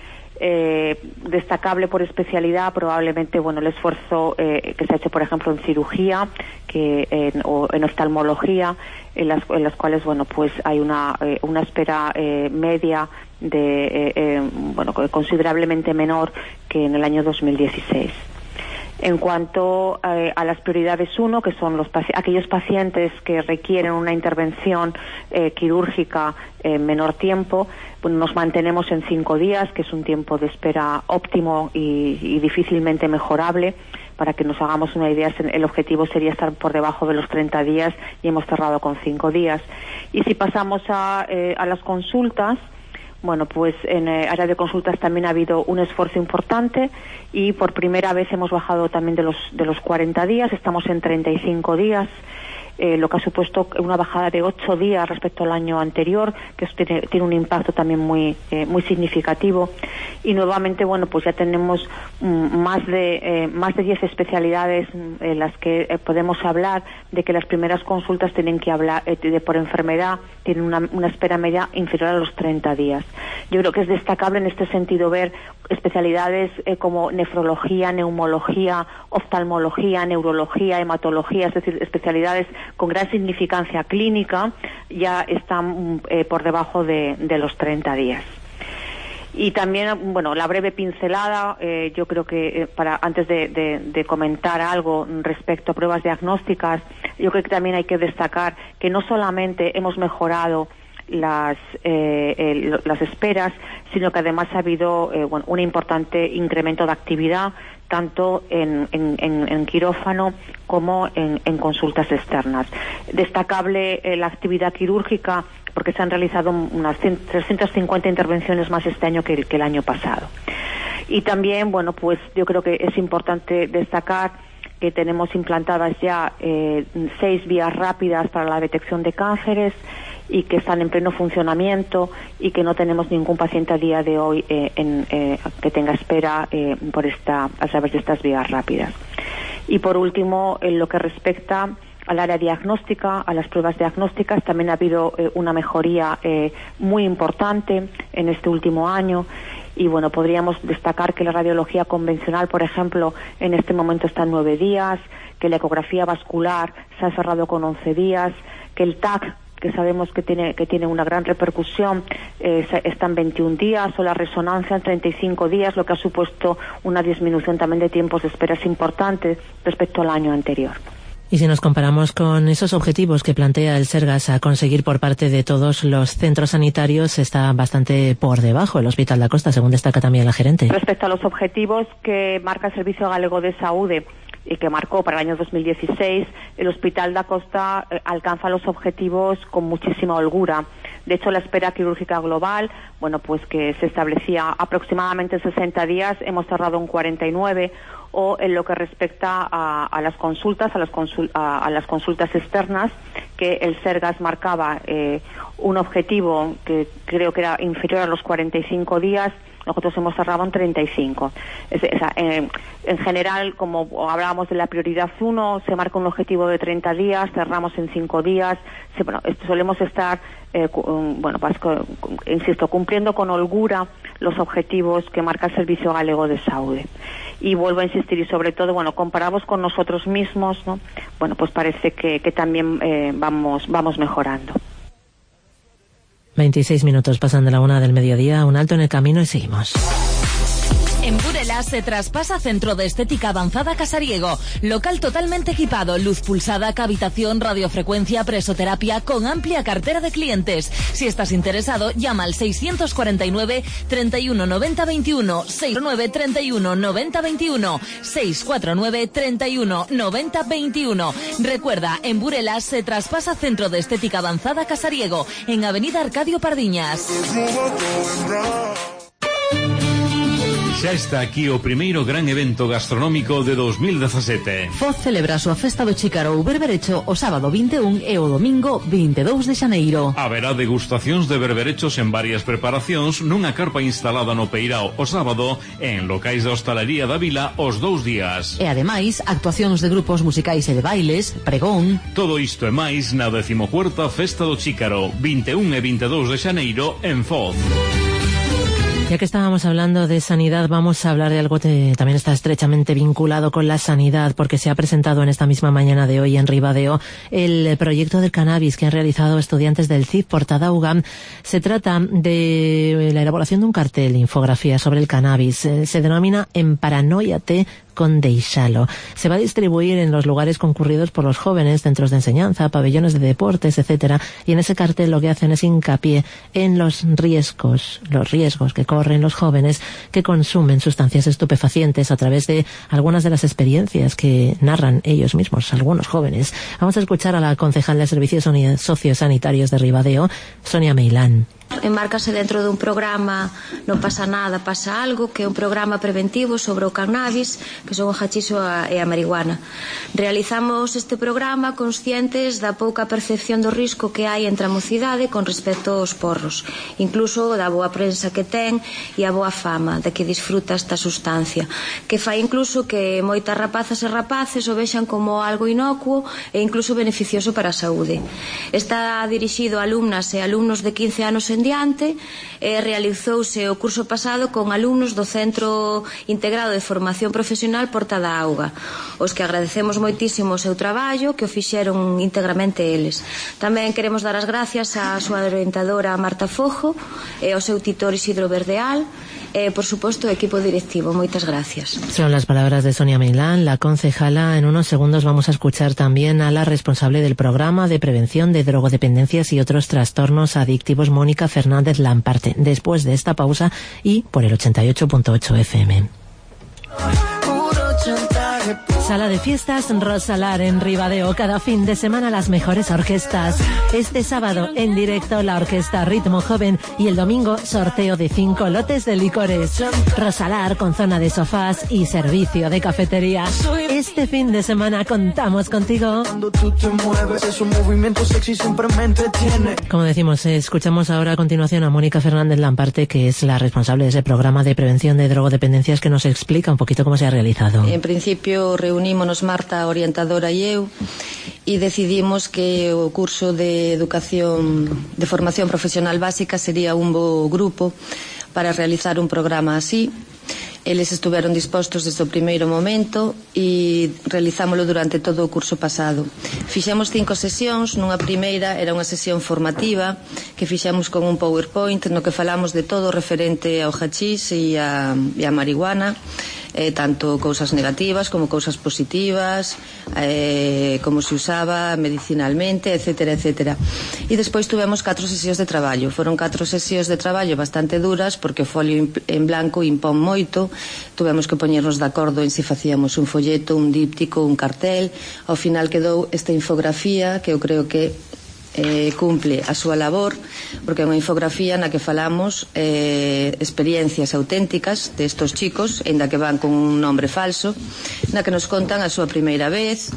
L: Eh, destacable por especialidad probablemente, bueno, el esfuerzo eh, que se ha hecho, por ejemplo, en cirugía que en, o en oftalmología, en las, en las cuales, bueno, pues hay una eh, una espera eh, media de eh, eh, bueno, considerablemente menor que en el año dos mil dieciséis. En cuanto eh, a las prioridades uno, que son los paci- aquellos pacientes que requieren una intervención eh, quirúrgica en menor tiempo, pues nos mantenemos en cinco días, que es un tiempo de espera óptimo y, y difícilmente mejorable. Para que nos hagamos una idea, el objetivo sería estar por debajo de los treinta días y hemos cerrado con cinco días. Y si pasamos a, eh, a las consultas, bueno, pues en eh, área de consultas también ha habido un esfuerzo importante y por primera vez hemos bajado también de los de los cuarenta días, estamos en treinta y cinco días. Eh, lo que ha supuesto una bajada de ocho días respecto al año anterior, que eso tiene, tiene un impacto también muy eh, muy significativo. Y nuevamente, bueno, pues ya tenemos mm, más de eh, más de diez especialidades mm, en las que eh, podemos hablar de que las primeras consultas tienen que hablar eh, de por enfermedad, tienen una, una espera media inferior a los treinta días. Yo creo que es destacable en este sentido ver especialidades eh, como nefrología, neumología, oftalmología, neurología, hematología, es decir, especialidades con gran significancia clínica, ya están eh, por debajo de, de los treinta días. Y también, bueno, la breve pincelada, eh, yo creo que eh, para antes de, de, de comentar algo respecto a pruebas diagnósticas, yo creo que también hay que destacar que no solamente hemos mejorado las eh, el, las esperas, sino que además ha habido eh, bueno, un importante incremento de actividad tanto en, en, en, en quirófano como en, en consultas externas. Destacable eh, la actividad quirúrgica porque se han realizado unas trescientas cincuenta intervenciones más este año que el, que el año pasado. Y también, bueno, pues yo creo que es importante destacar que tenemos implantadas ya eh, seis vías rápidas para la detección de cánceres y que están en pleno funcionamiento y que no tenemos ningún paciente a día de hoy eh, en, eh, que tenga espera eh, por esta, a través de estas vías rápidas. Y por último, en lo que respecta al área diagnóstica, a las pruebas diagnósticas, también ha habido eh, una mejoría eh, muy importante en este último año. Y bueno, podríamos destacar que la radiología convencional, por ejemplo, en este momento está en nueve días, que la ecografía vascular se ha cerrado con once días, que el T A C, que sabemos que tiene que tiene una gran repercusión, eh, está en veintiún días, o la resonancia en treinta y cinco días, lo que ha supuesto una disminución también de tiempos de esperas importantes respecto al año anterior.
A: Y si nos comparamos con esos objetivos que plantea el Sergas a conseguir por parte de todos los centros sanitarios, está bastante por debajo el Hospital da Costa, según destaca también la gerente.
L: Respecto a los objetivos que marca el Servicio Galego de Saúde y que marcó para el año dos mil dieciséis, el Hospital da Costa eh, alcanza los objetivos con muchísima holgura. De hecho, la espera quirúrgica global, bueno, pues que se establecía aproximadamente sesenta días, hemos cerrado en cuarenta y nueve, o en lo que respecta a, a las consultas, a las, consul, a, a las consultas externas, que el Sergas marcaba eh, un objetivo que creo que era inferior a los cuarenta y cinco días, nosotros hemos cerrado en treinta y cinco. Es, es, eh, en general, como hablábamos de la prioridad uno, se marca un objetivo de treinta días, cerramos en cinco días. Se, bueno, esto, solemos estar, eh, bueno, pues, insisto, cumpliendo con holgura los objetivos que marca el Servicio Galego de Saúde. Y vuelvo a insistir, y sobre todo, bueno, comparados con nosotros mismos, ¿no? Bueno, pues parece que, que también eh, vamos, vamos mejorando.
A: veintiséis minutos pasan de la una del mediodía, un alto en el camino y seguimos.
G: En Burela se traspasa Centro de Estética Avanzada Casariego. Local totalmente equipado, luz pulsada, cavitación, radiofrecuencia, presoterapia, con amplia cartera de clientes. Si estás interesado, llama al seiscientos cuarenta y nueve, treinta y uno, noventa, veintiuno, seiscientos nueve, treinta y uno, noventa, veintiuno, seiscientos cuarenta y nueve, treinta y uno, noventa, veintiuno. Recuerda, en Burela se traspasa Centro de Estética Avanzada Casariego, en Avenida Arcadio Pardiñas.
M: Xa está aquí o primeiro gran evento gastronómico de dos mil dezasete.
E: Foz celebra a súa festa do Chícaro ou berberecho o sábado vinte e un e o domingo vinte e dous de xaneiro.
M: Haberá degustacións de berberechos en varias preparacións nunha carpa instalada no Peirao o sábado e en locais da hostalería da vila os dous días.
E: E ademais, actuacións de grupos musicais e de bailes, pregón.
M: Todo isto e máis na decimocuarta Festa do Chícaro, vinte e un e vinte e dous de xaneiro en Foz.
A: Ya que estábamos hablando de sanidad, vamos a hablar de algo que también está estrechamente vinculado con la sanidad, porque se ha presentado en esta misma mañana de hoy en Ribadeo el proyecto del cannabis que han realizado estudiantes del C I P Portada U G A M. Se trata de la elaboración de un cartel, infografía sobre el cannabis. Se denomina Emparanoiate con Deixalo. Se va a distribuir en los lugares concurridos por los jóvenes, centros de enseñanza, pabellones de deportes, etcétera, y en ese cartel lo que hacen es hincapié en los riesgos, los riesgos que corren los jóvenes que consumen sustancias estupefacientes a través de algunas de las experiencias que narran ellos mismos, algunos jóvenes. Vamos a escuchar a la concejal de Servicios Sociosanitarios de Ribadeo, Sonia Meilán.
N: Enmárcase dentro dun programa Non pasa nada, pasa algo, que é un programa preventivo sobre o cannabis, que son o hachiso e a marihuana. Realizamos este programa conscientes da pouca percepción do risco que hai entre a mocidade con respecto aos porros, incluso da boa prensa que ten e a boa fama de que disfruta esta sustancia, que fai incluso que moitas rapazas e rapaces o vexan como algo inocuo e incluso beneficioso para a saúde. Está dirixido a alumnas e alumnos de quince anos en diante e realizouse o curso pasado con alumnos do Centro Integrado de Formación Profesional Portada Auga, os que agradecemos moitísimo o seu traballo, que o fixeron íntegramente eles. Tamén queremos dar as gracias á súa orientadora Marta Fojo e ao seu titor Isidro Verdeal e, por suposto, o equipo directivo. Moitas gracias.
A: Son las palabras de Sonia Meilán, la concejala. En unos segundos vamos a escuchar también a la responsable del programa de prevención de drogodependencias y otros trastornos adictivos, Mónica Fernández Lamparte, después de esta pausa y por el ochenta y ocho punto ocho F M. Sala de fiestas Rosalar en Ribadeo. Cada fin de semana las mejores orquestas. Este sábado en directo la orquesta Ritmo Joven y el domingo sorteo de cinco lotes de licores. Rosalar con zona de sofás y servicio de cafetería. Este fin de semana contamos contigo. Como decimos, escuchamos ahora a continuación a Mónica Fernández Lamparte, que es la responsable de ese programa de prevención de drogodependencias, que nos explica un poquito cómo se ha realizado.
O: En principio reunímonos Marta, orientadora, e eu, e decidimos que o curso de educación de formación profesional básica sería un bo grupo para realizar un programa así. Eles estuveron dispostos desde o primeiro momento e realizámolo durante todo o curso pasado. Fixemos cinco sesións. Nunha primeira era unha sesión formativa que fixemos con un PowerPoint no que falamos de todo referente ao hachís e a, e a marihuana, eh, tanto cousas negativas como cousas positivas, eh, como se usaba medicinalmente, etcétera, etcétera. E despois tuvemos catro sesións de traballo. Foron catro sesións de traballo bastante duras porque o folio en blanco impón moito. Tuvemos que poñernos de acordo en se facíamos un folleto, un díptico, un cartel. Ao final quedou esta infografía que eu creo que eh, cumple a súa labor, porque é unha infografía na que falamos eh, experiencias auténticas destos chicos, ainda que van con un nombre falso, na que nos contan a súa primeira vez.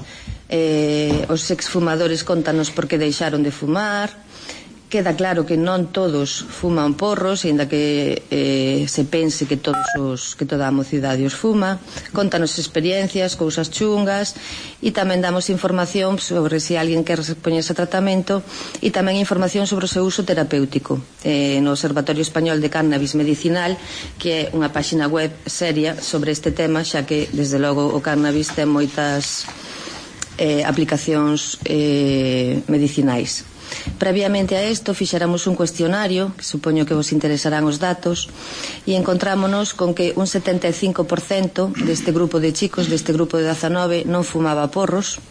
O: eh, os exfumadores contanos por que deixaron de fumar. Queda claro que non todos fuman porros, ainda que eh, se pense que todos os, que toda a mocidade os fuma. Contanos experiencias, cousas chungas, e tamén damos información sobre se alguén quer poñerse a tratamento, e tamén información sobre o seu uso terapéutico eh, no Observatorio Español de Cannabis Medicinal, que é unha páxina web seria sobre este tema, xa que desde logo o cannabis ten moitas eh, aplicacións eh, medicinais. Previamente a isto fixéramos un cuestionario, que supoño que vos interesarán os datos, e encontrámonos con que un setenta e cinco por cento deste grupo de chicos, deste grupo de dezanove, non fumaba porros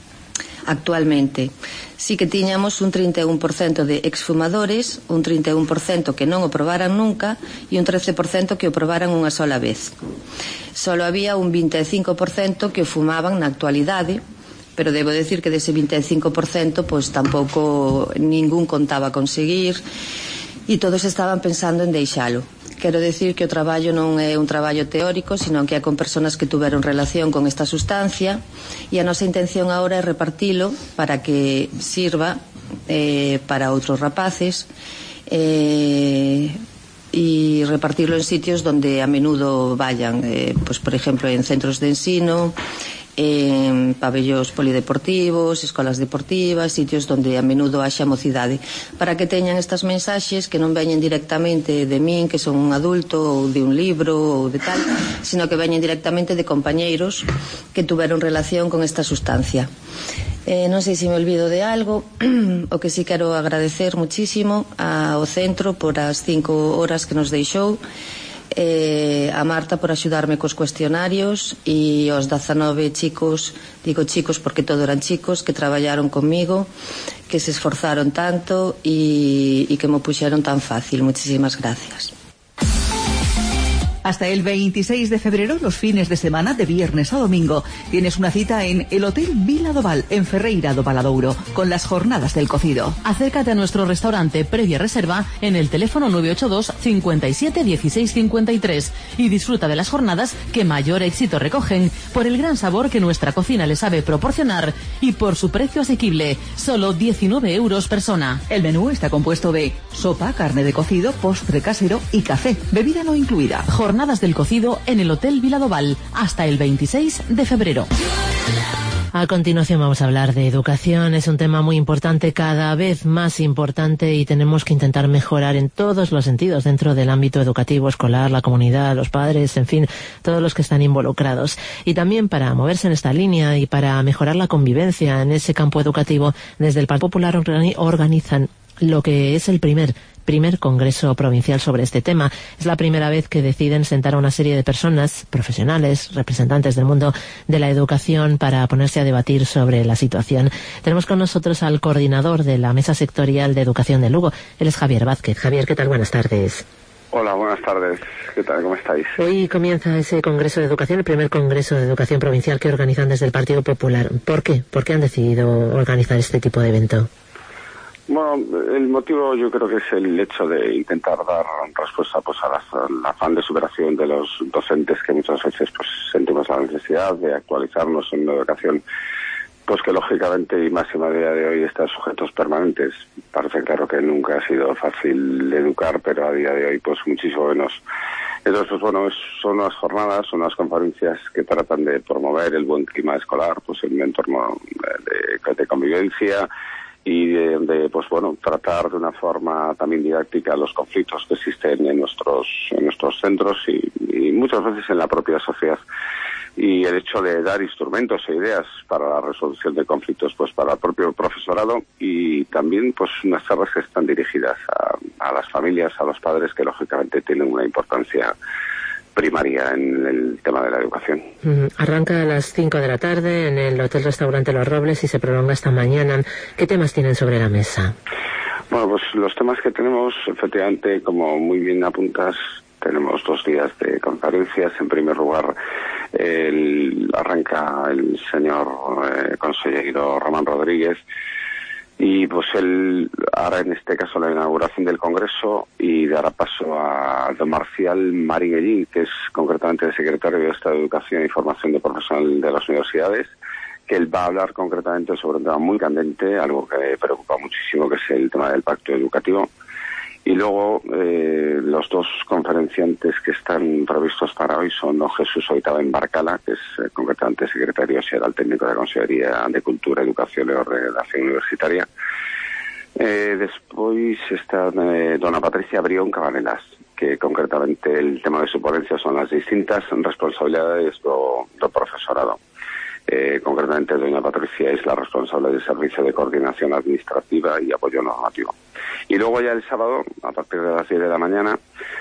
O: actualmente. Sí que tiñamos un trinta e un por cento de exfumadores, un trinta e un por cento que non o probaran nunca e un trece por cento que o probaran unha sola vez. Solo había un vinte e cinco por cento que o fumaban na actualidade, pero debo decir que dese vinte e cinco por cento pois tampouco ningún contaba conseguir e todos estaban pensando en deixalo. Quero decir que o traballo non é un traballo teórico, sino que é con persoas que tuveron relación con esta sustancia, e a nosa intención agora é repartilo para que sirva eh, para outros rapaces, eh, e repartirlo en sitios donde a menudo vayan, eh, pues, por exemplo, en centros de ensino, en pabellóns polideportivos, escolas deportivas, sitios donde a menudo haxa mocidade, para que teñan estas mensaxes que non veñen directamente de min, que son un adulto, ou de un libro, ou de tal, sino que veñen directamente de compañeiros que tuveron relación con esta sustancia. Eh, non sei se me olvido de algo. O que sí quero agradecer muchísimo ao centro por as cinco horas que nos deixou, eh, a Marta por axudarme cos cuestionarios, e aos dezanove chicos, digo chicos porque todo eran chicos, que traballaron comigo, que se esforzaron tanto e, e que me puxeron tan fácil. Muchísimas gracias.
P: Hasta el veintiséis de febrero, los fines de semana, de viernes a domingo, tienes una cita en el Hotel Vila do Val, en Ferreira do Valadouro, con las jornadas del cocido.
E: Acércate a nuestro restaurante previa reserva en el teléfono nueve ocho dos, cincuenta y siete, dieciséis cincuenta y tres y disfruta de las jornadas que mayor éxito recogen por el gran sabor que nuestra cocina le sabe proporcionar y por su precio asequible, solo diecinueve euros persona.
P: El menú está compuesto de sopa, carne de cocido, postre casero y café, bebida no incluida.
E: Jornadas del cocido en el Hotel Vila do Val hasta el veintiséis de febrero.
A: A continuación vamos a hablar de educación. Es un tema muy importante, cada vez más importante, y tenemos que intentar mejorar en todos los sentidos dentro del ámbito educativo, escolar, la comunidad, los padres, en fin, todos los que están involucrados. Y también para moverse en esta línea y para mejorar la convivencia en ese campo educativo, desde el Partido Popular organizan lo que es el primer primer congreso provincial sobre este tema. Es la primera vez que deciden sentar a una serie de personas, profesionales, representantes del mundo de la educación, para ponerse a debatir sobre la situación. Tenemos con nosotros al coordinador de la Mesa Sectorial de Educación de Lugo. Él es Javier Vázquez. Javier, ¿qué tal? Buenas tardes.
Q: Hola, buenas tardes. ¿Qué tal? ¿Cómo estáis?
A: Hoy comienza ese Congreso de Educación, el primer Congreso de Educación Provincial que organizan desde el Partido Popular. ¿Por qué? ¿Por qué han decidido organizar este tipo de evento?
Q: Bueno, el motivo yo creo que es el hecho de intentar dar respuesta pues a la, al afán de superación de los docentes, que muchas veces pues sentimos la necesidad de actualizarnos en una educación pues que lógicamente y máxima a día de hoy está sujetos permanentes. Parece claro que nunca ha sido fácil educar, pero a día de hoy pues muchísimo menos. Entonces, pues bueno, es, son unas jornadas, son unas conferencias que tratan de promover el buen clima escolar, pues en un entorno de, de convivencia y de, de, pues bueno, tratar de una forma también didáctica los conflictos que existen en nuestros en nuestros centros y, y muchas veces en la propia sociedad. Y el hecho de dar instrumentos e ideas para la resolución de conflictos pues para el propio profesorado y también pues unas charlas que están dirigidas a, a las familias, a los padres, que lógicamente tienen una importancia primaria en el tema de la educación.
A: Mm, arranca a las cinco de la tarde en el Hotel Restaurante Los Robles y se prolonga hasta mañana. ¿Qué temas tienen sobre la mesa?
Q: Bueno, pues los temas que tenemos, efectivamente, como muy bien apuntas, tenemos dos días de conferencias. En primer lugar, el, arranca el señor eh, consejero Román Rodríguez y pues él hará en este caso la inauguración del Congreso y dará paso a don Marcial Mariguellín, que es concretamente el secretario de Estado de Educación y Formación de Profesional de las Universidades, que él va a hablar concretamente sobre un tema muy candente, algo que me preocupa muchísimo, que es el tema del pacto educativo. Y luego eh, los dos conferenciantes que están previstos para hoy son don Jesús Oitava Barcala, que es eh, concretamente secretario general técnico de la Consejería de Cultura, Educación y Ordenación Universitaria. Eh, después está eh, dona Patricia Brión Cabanelas, que concretamente el tema de su ponencia son las distintas responsabilidades do, do profesorado. Eh, concretamente, doña Patricia es la responsable del Servicio de Coordinación Administrativa y Apoyo Normativo. Y luego ya el sábado, a partir de las diez de la mañana,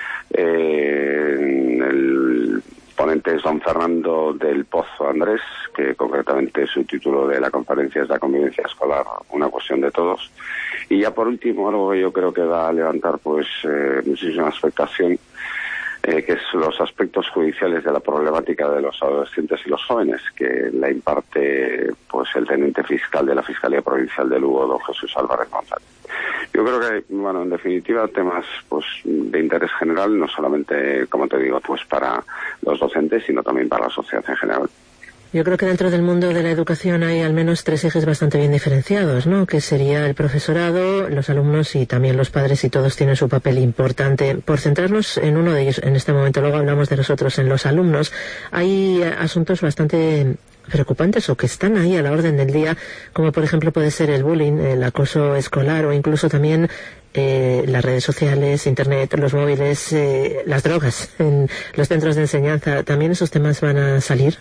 Q: eh, el ponente es don Fernando del Pozo Andrés, que concretamente su título de la conferencia es La convivencia escolar, una cuestión de todos. Y ya por último, algo que yo creo que va a levantar pues eh, muchísima expectación, Eh, que es los aspectos judiciales de la problemática de los adolescentes y los jóvenes, que la imparte pues el teniente fiscal de la Fiscalía Provincial de Lugo, don Jesús Álvarez González. Yo creo que, bueno, en definitiva, temas pues de interés general, no solamente, como te digo, pues para los docentes, sino también para la sociedad en general.
A: Yo creo que dentro del mundo de la educación hay al menos tres ejes bastante bien diferenciados, ¿no? Que sería el profesorado, los alumnos y también los padres, y todos tienen su papel importante. Por centrarnos en uno de ellos en este momento, luego hablamos de los otros, en los alumnos, hay asuntos bastante preocupantes o que están ahí a la orden del día, como por ejemplo puede ser el bullying, el acoso escolar o incluso también eh, las redes sociales, internet, los móviles, eh, las drogas en los centros de enseñanza. ¿También esos temas van a salir?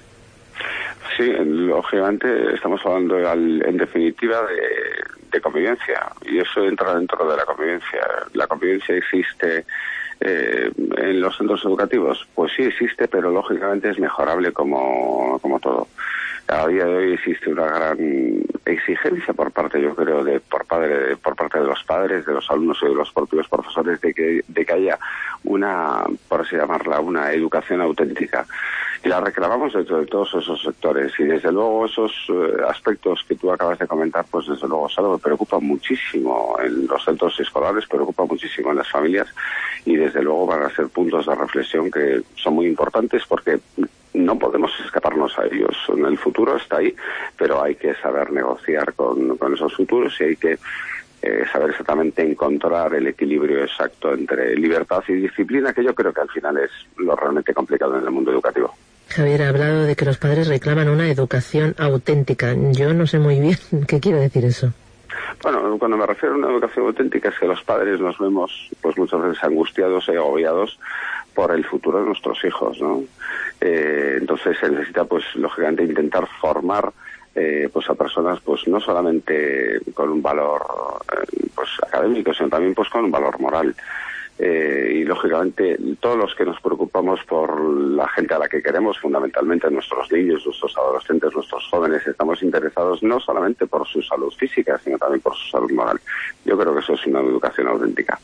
Q: Sí, lógicamente estamos hablando al, en definitiva de, de convivencia, y eso entra dentro de la convivencia. ¿La convivencia existe eh, en los centros educativos? Pues sí existe, pero lógicamente es mejorable como, como todo. A día de hoy existe una gran exigencia por parte, yo creo, de por padre, por parte de los padres, de los alumnos y de los propios profesores, de que, de que haya una, por así llamarla, una educación auténtica. Y la reclamamos dentro de todos esos sectores, y desde luego esos eh, aspectos que tú acabas de comentar, pues desde luego es algo que preocupa muchísimo en los centros escolares, preocupa muchísimo en las familias, y desde luego van a ser puntos de reflexión que son muy importantes, porque no podemos escaparnos a ellos. En el futuro está ahí, pero hay que saber negociar con, con esos futuros, y hay que eh, saber exactamente encontrar el equilibrio exacto entre libertad y disciplina, que yo creo que al final es lo realmente complicado en el mundo educativo.
A: Javier ha hablado de que los padres reclaman una educación auténtica. Yo no sé muy bien qué quiere decir eso.
Q: Bueno, cuando me refiero a una educación auténtica es que los padres nos vemos pues muchas veces angustiados y agobiados por el futuro de nuestros hijos, ¿no? Eh, entonces se necesita pues lógicamente intentar formar eh, pues a personas pues no solamente con un valor eh, pues académico, sino también pues con un valor moral. Eh, y lógicamente todos los que nos preocupamos por la gente a la que queremos, fundamentalmente nuestros niños, nuestros adolescentes, nuestros jóvenes, estamos interesados no solamente por su salud física, sino también por su salud moral. Yo creo que eso es una educación auténtica.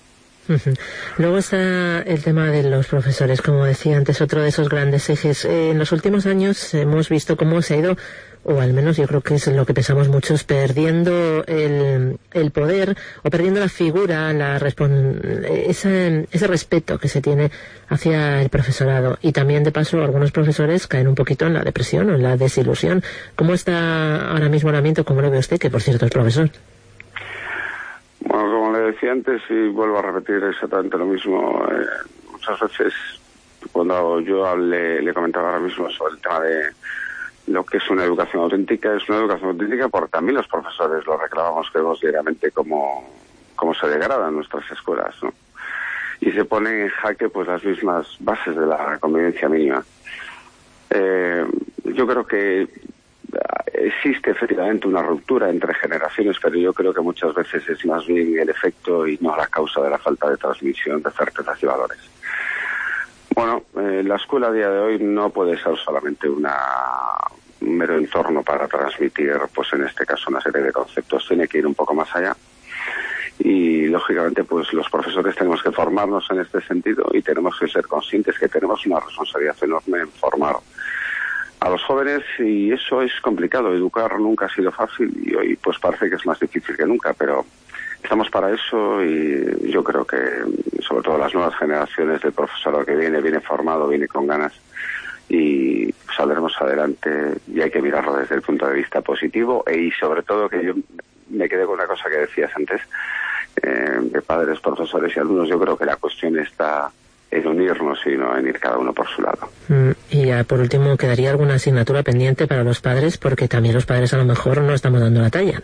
A: Uh-huh. Luego está el tema de los profesores, como decía antes, otro de esos grandes ejes. Eh, en los últimos años hemos visto cómo se ha ido, o al menos yo creo que es lo que pensamos muchos, perdiendo el, el poder o perdiendo la figura, la respon- ese, ese respeto que se tiene hacia el profesorado. Y también, de paso, algunos profesores caen un poquito en la depresión o en la desilusión. ¿Cómo está ahora mismo el ambiente? ¿Cómo lo ve usted, que por cierto es profesor?
Q: Bueno, como le decía antes, y vuelvo a repetir exactamente lo mismo, eh, muchas veces cuando yo hablé, le comentaba ahora mismo sobre el tema de lo que es una educación auténtica, es una educación auténtica porque también los profesores lo reclamamos, que vemos diariamente cómo, cómo se degradan nuestras escuelas, ¿no? Y se ponen en jaque pues las mismas bases de la convivencia mínima. Eh, yo creo que existe efectivamente una ruptura entre generaciones, pero yo creo que muchas veces es más bien el efecto y no la causa de la falta de transmisión de certezas y valores. Bueno, eh, la escuela a día de hoy no puede ser solamente una, un mero entorno para transmitir, pues en este caso, una serie de conceptos. Tiene que ir un poco más allá. Y, lógicamente, pues los profesores tenemos que formarnos en este sentido y tenemos que ser conscientes que tenemos una responsabilidad enorme en formar a los jóvenes, y eso es complicado. Educar nunca ha sido fácil y hoy pues parece que es más difícil que nunca, pero estamos para eso y yo creo que sobre todo las nuevas generaciones del profesorado que viene, viene formado, viene con ganas y saldremos adelante, y hay que mirarlo desde el punto de vista positivo. Y sobre todo, que yo me quedé con una cosa que decías antes, eh, de padres, profesores y alumnos. Yo creo que la cuestión está en unirnos y no en ir cada uno por su lado.
A: Mm, y ya por último, ¿quedaría alguna asignatura pendiente para los padres? Porque también los padres a lo mejor no estamos dando la talla.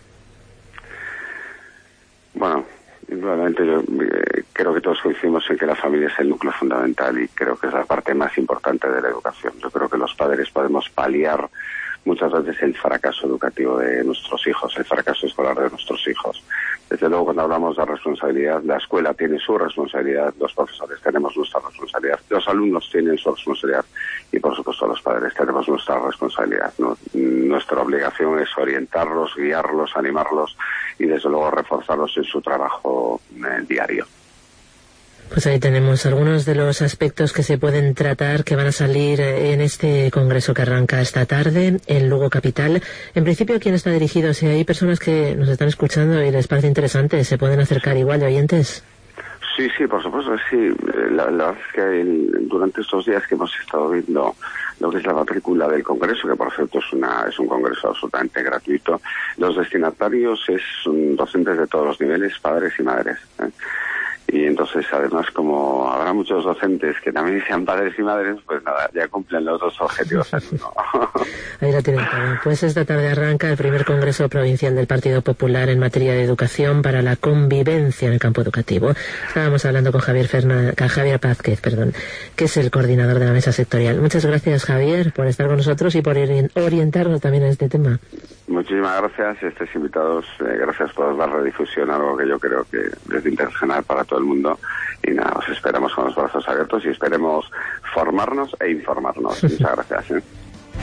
Q: Bueno, indudablemente yo eh, creo que todos coincidimos en que la familia es el núcleo fundamental y creo que es la parte más importante de la educación. Yo creo que los padres podemos paliar muchas veces el fracaso educativo de nuestros hijos, el fracaso escolar de nuestros hijos. Desde luego, cuando hablamos de responsabilidad, la escuela tiene su responsabilidad, los profesores tenemos nuestra responsabilidad, los alumnos tienen su responsabilidad y, por supuesto, los padres tenemos nuestra responsabilidad, ¿no? Nuestra obligación es orientarlos, guiarlos, animarlos y, desde luego, reforzarlos en su trabajo eh, diario.
A: Pues ahí tenemos algunos de los aspectos que se pueden tratar, que van a salir en este congreso que arranca esta tarde en Lugo Capital. En principio, ¿a quién está dirigido? Si hay personas que nos están escuchando y les parece interesante, ¿se pueden acercar igual de oyentes?
Q: Sí, sí, por supuesto, sí. La, la verdad es que el, durante estos días que hemos estado viendo lo que es la matrícula del congreso, que por cierto es una es un congreso absolutamente gratuito, los destinatarios es um, docentes de todos los niveles, padres y madres, ¿eh? Y entonces, además, como habrá muchos docentes que también sean padres y madres, pues nada, ya cumplen los dos objetivos en uno.
A: Ahí lo tienen todo. Pues esta tarde arranca el primer Congreso Provincial del Partido Popular en materia de educación para la convivencia en el campo educativo. Estábamos hablando con Javier Fernández, con Javier Pázquez, perdón, que es el coordinador de la mesa sectorial. Muchas gracias, Javier, por estar con nosotros y por orientarnos también en este tema.
Q: Muchísimas gracias, estéis invitados. Eh, gracias por dar redifusión a algo que yo creo que es de interés general para todo el mundo. Y nada, os esperamos con los brazos abiertos y esperemos formarnos e informarnos. Muchas gracias. ¿eh?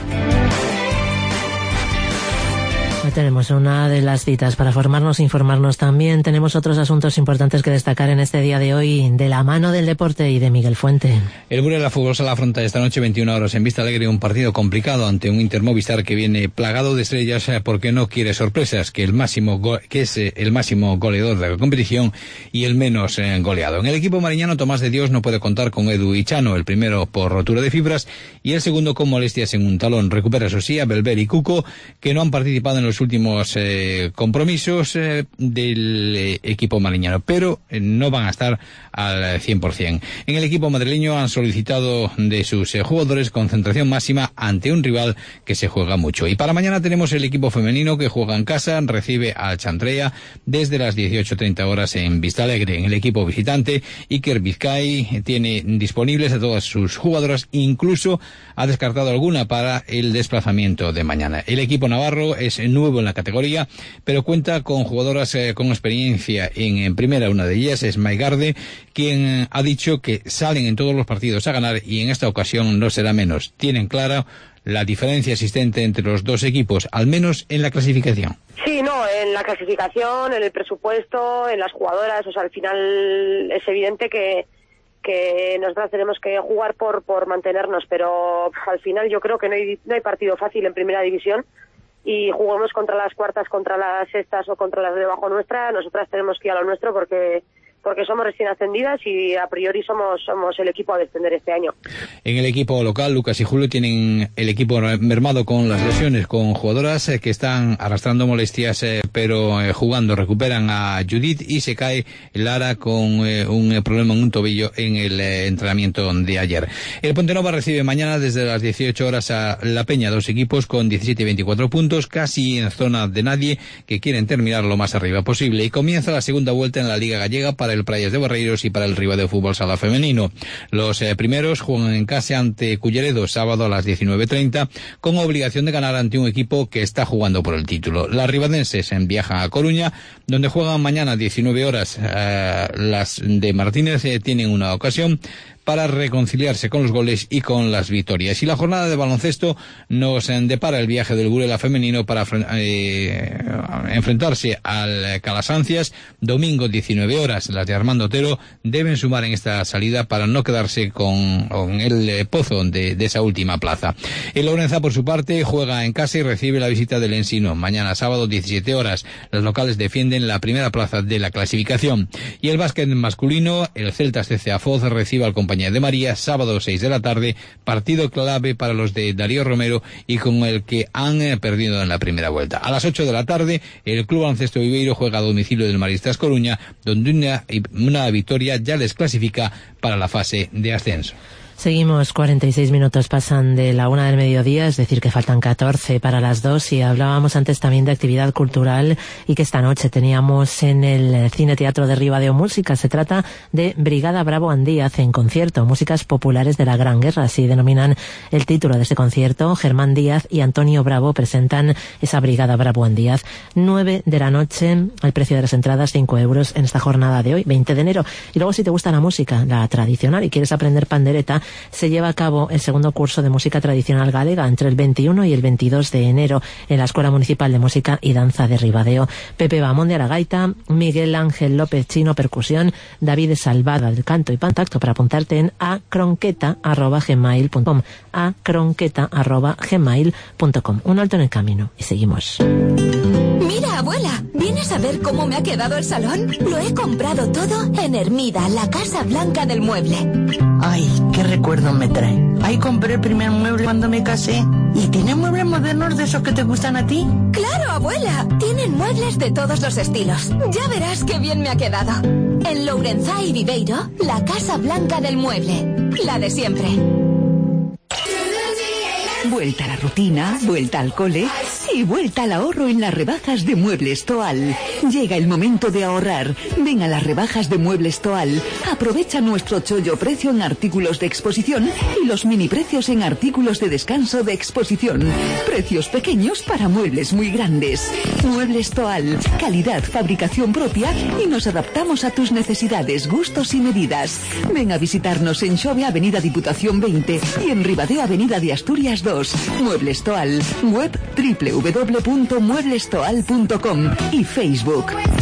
A: Tenemos una de las citas para formarnos e informarnos también. Tenemos otros asuntos importantes que destacar en este día de hoy, de la mano del deporte y de Miguel Fuente.
D: El Burela Fútbol Sala afronta esta noche veintiuna horas en Vista Alegre un partido complicado ante un Inter Movistar que viene plagado de estrellas porque no quiere sorpresas, que el máximo go- que es el máximo goleador de la competición y el menos eh, goleado. En el equipo mariñano, Tomás de Dios no puede contar con Edu y Chano, el primero por rotura de fibras y el segundo con molestias en un talón. Recupera, eso sí, a Belver y Cuco, que no han participado en los últimos eh, compromisos eh, del eh, equipo mariñano, pero eh, no van a estar al cien por ciento. En el equipo madrileño han solicitado de sus eh, jugadores concentración máxima ante un rival que se juega mucho. Y para mañana tenemos el equipo femenino que juega en casa, recibe al Chantrea desde las dieciocho treinta horas en Vista Alegre. En el equipo visitante, Iker Vizcay tiene disponibles a todas sus jugadoras, incluso ha descartado alguna para el desplazamiento de mañana. El equipo navarro es nuevo en la categoría, pero cuenta con jugadoras eh, con experiencia en, en primera. Una de ellas es Maigarde, quien ha dicho que salen en todos los partidos a ganar y en esta ocasión no será menos. Tienen clara la diferencia existente entre los dos equipos, al menos en la clasificación.
R: Sí, no, en la clasificación, en el presupuesto, en las jugadoras, o sea, al final es evidente que que nosotros tenemos que jugar por por mantenernos, pero al final yo creo que no hay, no hay partido fácil en primera división, y juguemos contra las cuartas, contra las sextas o contra las de debajo nuestra, nosotras tenemos que ir a lo nuestro porque porque somos recién ascendidas y a priori somos somos el equipo a descender este año.
D: En el equipo local, Lucas y Julio tienen el equipo mermado con las lesiones, con jugadoras eh, que están arrastrando molestias, eh, pero eh, jugando. Recuperan a Judith y se cae Lara con eh, un eh, problema en un tobillo en el eh, entrenamiento de ayer. El Pontenova recibe mañana desde las dieciocho horas a La Peña, dos equipos con diecisiete y veinticuatro puntos, casi en zona de nadie, que quieren terminar lo más arriba posible. Y comienza la segunda vuelta en la Liga Gallega para el Praias de Barreiros y para el Ribadeo Fútbol Sala Femenino. Los eh, primeros juegan en casa ante Culleredo sábado a las diecinueve treinta, con obligación de ganar ante un equipo que está jugando por el título. Las ribadenses viajan a Coruña, donde juegan mañana a diecinueve horas. Eh, las de Martínez eh, tienen una ocasión para reconciliarse con los goles y con las victorias. Y la jornada de baloncesto nos depara el viaje del Burela femenino para eh, enfrentarse al Calasancias, domingo diecinueve horas. Las de Armando Otero deben sumar en esta salida para no quedarse con, con el pozo de, de esa última plaza. El Lorenza, por su parte, juega en casa y recibe la visita del Ensino. Mañana sábado diecisiete horas. Los locales defienden la primera plaza de la clasificación. Y el básquet masculino, el Celtas C C A Foz recibe al compañero de María, sábado seis de la tarde, partido clave para los de Darío Romero y con el que han eh, perdido en la primera vuelta. A las ocho de la tarde, el Club Baloncesto Viveiro juega a domicilio del Maristas Coruña, donde una, una victoria ya les clasifica para la fase de ascenso.
A: Seguimos, cuarenta y seis minutos pasan de la una del mediodía, es decir que faltan catorce para las dos, y hablábamos antes también de actividad cultural y que esta noche teníamos en el Cine Teatro de Ribadeo música. Se trata de Brigada Bravo Andíaz en concierto, músicas populares de la Gran Guerra, así denominan el título de este concierto. Germán Díaz y Antonio Bravo presentan esa Brigada Bravo Andíaz. nueve de la noche, el precio de las entradas cinco euros en esta jornada de hoy, veinte de enero. Y luego, si te gusta la música, la tradicional, y quieres aprender pandereta, se lleva a cabo el segundo curso de música tradicional galega entre el veintiuno y el veintidós de enero en la Escuela Municipal de Música y Danza de Ribadeo. Pepe Bamón de Aragaita, Miguel Ángel López Chino percusión, David Salvada del canto y contacto para apuntarte en acronqueta arroba gmail punto com, acronqueta arroba gmail punto com. Un alto en el camino y seguimos.
S: Mira, abuela, ¿vienes a ver cómo me ha quedado el salón? Lo he comprado todo en Hermida, la Casa Blanca del Mueble.
T: Ay, qué recuerdo me trae. Ahí compré el primer mueble cuando me casé. ¿Y tiene muebles modernos de esos que te gustan a ti?
S: ¡Claro, abuela! Tienen muebles de todos los estilos. Ya verás qué bien me ha quedado. En Lourenzá y Viveiro, la Casa Blanca del Mueble. La de siempre.
C: Vuelta a la rutina, vuelta al cole y vuelta al ahorro en las rebajas de Muebles Toal. Llega el momento de ahorrar. Ven a las rebajas de Muebles Toal. Aprovecha nuestro chollo precio en artículos de exposición y los mini precios en artículos de descanso de exposición. Precios pequeños para muebles muy grandes. Muebles Toal. Calidad, fabricación propia y nos adaptamos a tus necesidades, gustos y medidas. Ven a visitarnos en Xove, Avenida Diputación veinte y en Ribadeo, Avenida de Asturias dos. Muebles Toal, web doble u doble u doble u punto muebles toal punto com y Facebook.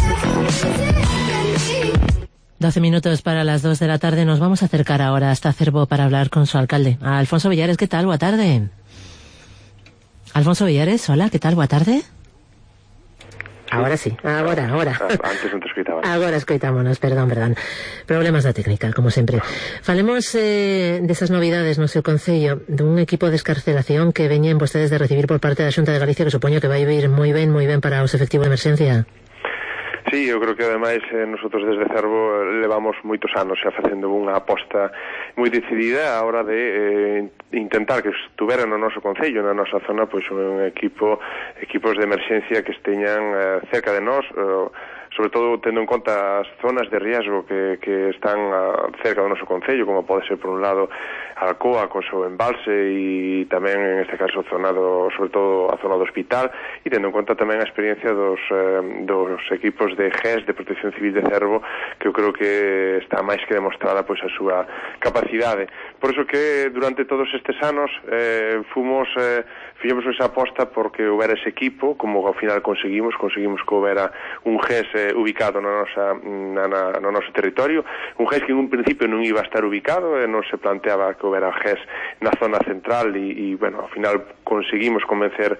A: doce minutos para las dos de la tarde. Nos vamos a acercar ahora hasta Cervo para hablar con su alcalde, a Alfonso Villares. ¿Qué tal? Buena tarde. Alfonso Villares, hola, ¿qué tal? Buena tarde. Ahora sí, agora, agora.
U: Antes non te escoitaba.
A: Agora escoitámonos, perdón, perdón. Problemas da técnica, como sempre. Falemos eh, desas novidades no seu concello, dun equipo de escarcelación que veñen vostedes de recibir por parte da Xunta de Galicia, que supoño que vai vir moi ben, moi ben para os efectivos de emerxencia.
U: Sí, eu creo que ademais eh, nosotros desde Cervo levamos moitos anos xa facendo unha aposta moi decidida a hora de eh, intentar que estuveran no noso concello, na nosa zona, pois un equipo, equipos de emerxencia que esteñan eh, cerca de nós, eh, sobre todo tendo en conta as zonas de riesgo que, que están uh, cerca do noso concello, como pode ser por un lado Alcoa co seu embalse e tamén en este caso a zona do, sobre todo a zona do hospital, e tendo en conta tamén a experiencia dos, eh, dos equipos de G E S, de Protección Civil de Cervo, que eu creo que está máis que demostrada pois a súa capacidade. Por iso que durante todos estes anos eh, fomos eh, fixemos esa aposta porque houbera ese equipo, como ao final conseguimos, conseguimos que houbera un G E S eh, ubicado na nosa, na, na, no noso territorio, un G E S que en un principio non iba a estar ubicado, eh, non se planteaba que houbera G E S na zona central e, e bueno, ao final conseguimos convencer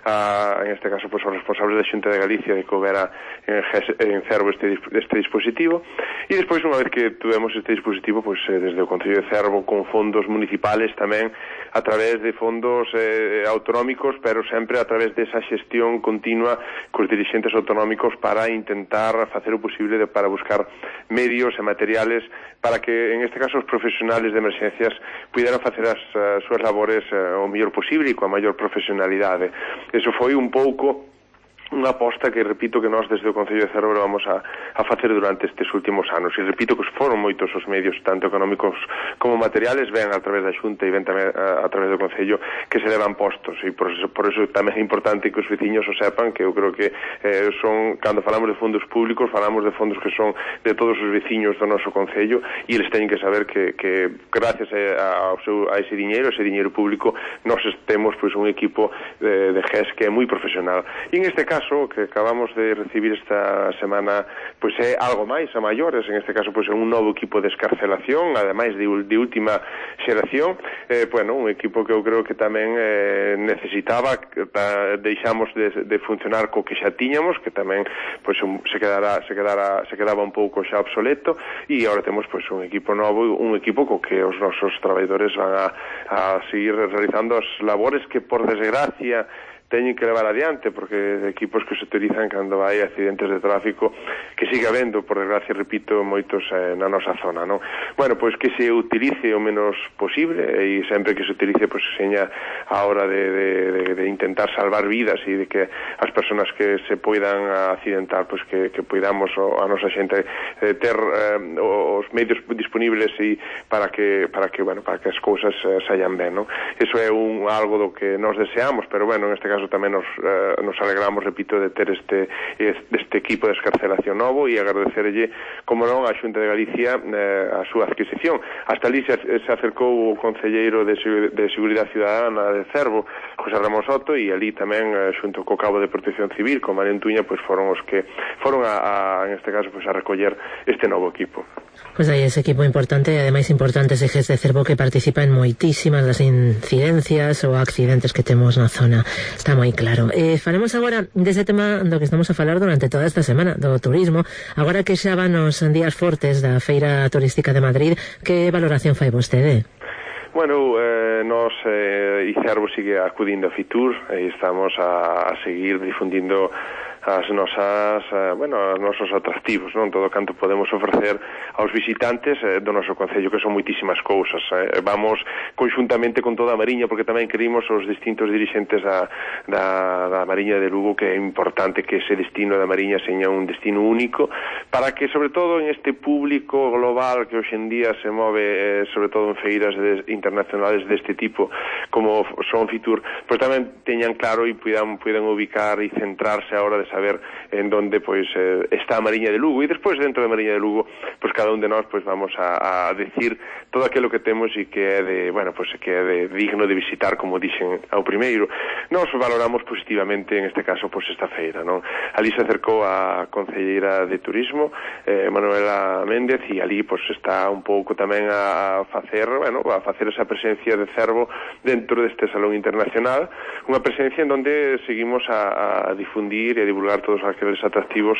U: a, en este caso, pues, os responsables da Xunta de Galicia de que houbera en, G E S, en Cervo este, este dispositivo, e despois, unha vez que tuvemos este dispositivo, pues, eh, desde o Concello de Cervo, con fondos municipales tamén, a través de fondos eh, autonómicos, pero sempre a través desa xestión continua cos dirixentes autonómicos para intentar facer o posible de, para buscar medios e materiales para que, en este caso, os profesionales de emerxencias puderan facer as uh, súas labores uh, o mellor posible e coa maior profesionalidade. Eso foi un pouco unha aposta que, repito, que nós desde o Concello de Cervo vamos a, a facer durante estes últimos anos, e repito que foron moitos os medios, tanto económicos como materiales, ven a través da Xunta e ven tamén a, a través do Concello, que se levan postos, e por eso, por eso tamén é importante que os veciños o sepan, que eu creo que eh, son, cando falamos de fondos públicos, falamos de fondos que son de todos os veciños do noso Concello, e eles teñen que saber que, que gracias a, ao seu, a ese diñeiro, ese diñeiro público, nós temos pois, un equipo de, de G E S que é moi profesional. E en este caso, caso que acabamos de recibir esta semana, pois é algo máis a maiores, en este caso pois é un novo equipo de escarcelación, ademais de, de última xeración, eh, bueno, un equipo que eu creo que tamén eh, necesitaba, que deixamos de, de funcionar co que xa tiñamos, que tamén pois un, se quedara se quedara se quedaba un pouco xa obsoleto, e agora temos pois un equipo novo, un equipo co que os nosos traballadores van a, a seguir realizando as labores que por desgracia teñen que levar adiante, porque equipos que se utilizan cando hai accidentes de tráfico, que sigue habendo, por desgracia, repito, moitos eh, na nosa zona, non? Bueno, pois que se utilice o menos posible, e sempre que se utilice, pois seña a hora de, de, de, de intentar salvar vidas e de que as persoas que se poidan accidentar, pois que, que poidamos o, a nosa xente eh, ter eh, os medios disponibles e para que, para que, bueno, para que as cousas eh, saian ben, non? Eso é un algo do que nos deseamos, pero bueno, en este caso tamén nos, eh, nos alegramos, repito, de ter este, este equipo de escarcelación novo e agradecerlle, como non, a Xunta de Galicia eh, a súa adquisición. Hasta ali se, se acercou o concelleiro de, de Seguridade Ciudadana de Cervo, José Ramón Soto, e ali tamén, eh, xunto co Cabo de Protección Civil, con María Antuña, pois foron os que foron a, a en este caso, pois a recoller este novo equipo.
A: Pois aí ese equipo importante, e ademais importante ese G E S de Cervo que participa en moitísimas das incidencias ou accidentes que temos na zona. Está moi claro. Eh, falemos agora dese tema do que estamos a falar durante toda esta semana, do turismo. Agora que xa van os días fortes da Feira Turística de Madrid, que valoración fai vostede?
U: Bueno, eh, nos eh, e Cervo sigue acudindo a Fitur e estamos a, a seguir difundindo as nosas, eh, bueno, os nosos atractivos, non? Todo canto podemos ofrecer aos visitantes eh, do noso concello, que son moitísimas cousas. Eh. Vamos conxuntamente con toda a Mariña, porque tamén querimos os distintos dirixentes da, da, da Mariña de Lugo, que é importante que ese destino da Mariña seña un destino único, para que, sobre todo, en este público global que hoxe en día se move, eh, sobre todo en feiras de, internacionales deste tipo, como son Fitur, pois tamén teñan claro e puidan, puidan ubicar e centrarse a hora de saber en donde pois eh, está a Mariña de Lugo, e despois dentro da Mariña de Lugo pois cada un de nós pois vamos a, a decir todo aquilo que temos e que é de, bueno, pois que é de digno de visitar, como dixen ao primeiro. Nós valoramos positivamente en este caso pois esta feira, non? Ali se acercou a concelleira de Turismo, eh, Manuela Méndez, e ali pois está un pouco tamén a, a facer, bueno, a facer esa presencia de Cervo dentro deste salón internacional, unha presencia en donde seguimos a, a difundir e a divulgar todos aqueles atractivos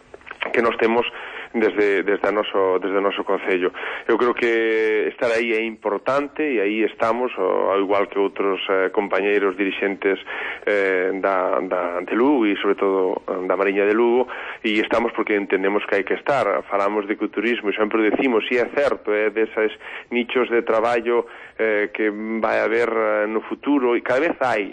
U: que nos temos desde desde a noso desde o noso concello. Eu creo que estar aí é importante e aí estamos, ao igual que outros eh, compañeiros dirixentes eh, da, da de Lugo e sobre todo da Mariña de Lugo, e estamos porque entendemos que hai que estar. Falamos de que o turismo, sempre decimos, e é certo, é deses nichos de traballo eh, que vai haber no futuro, e cada vez hai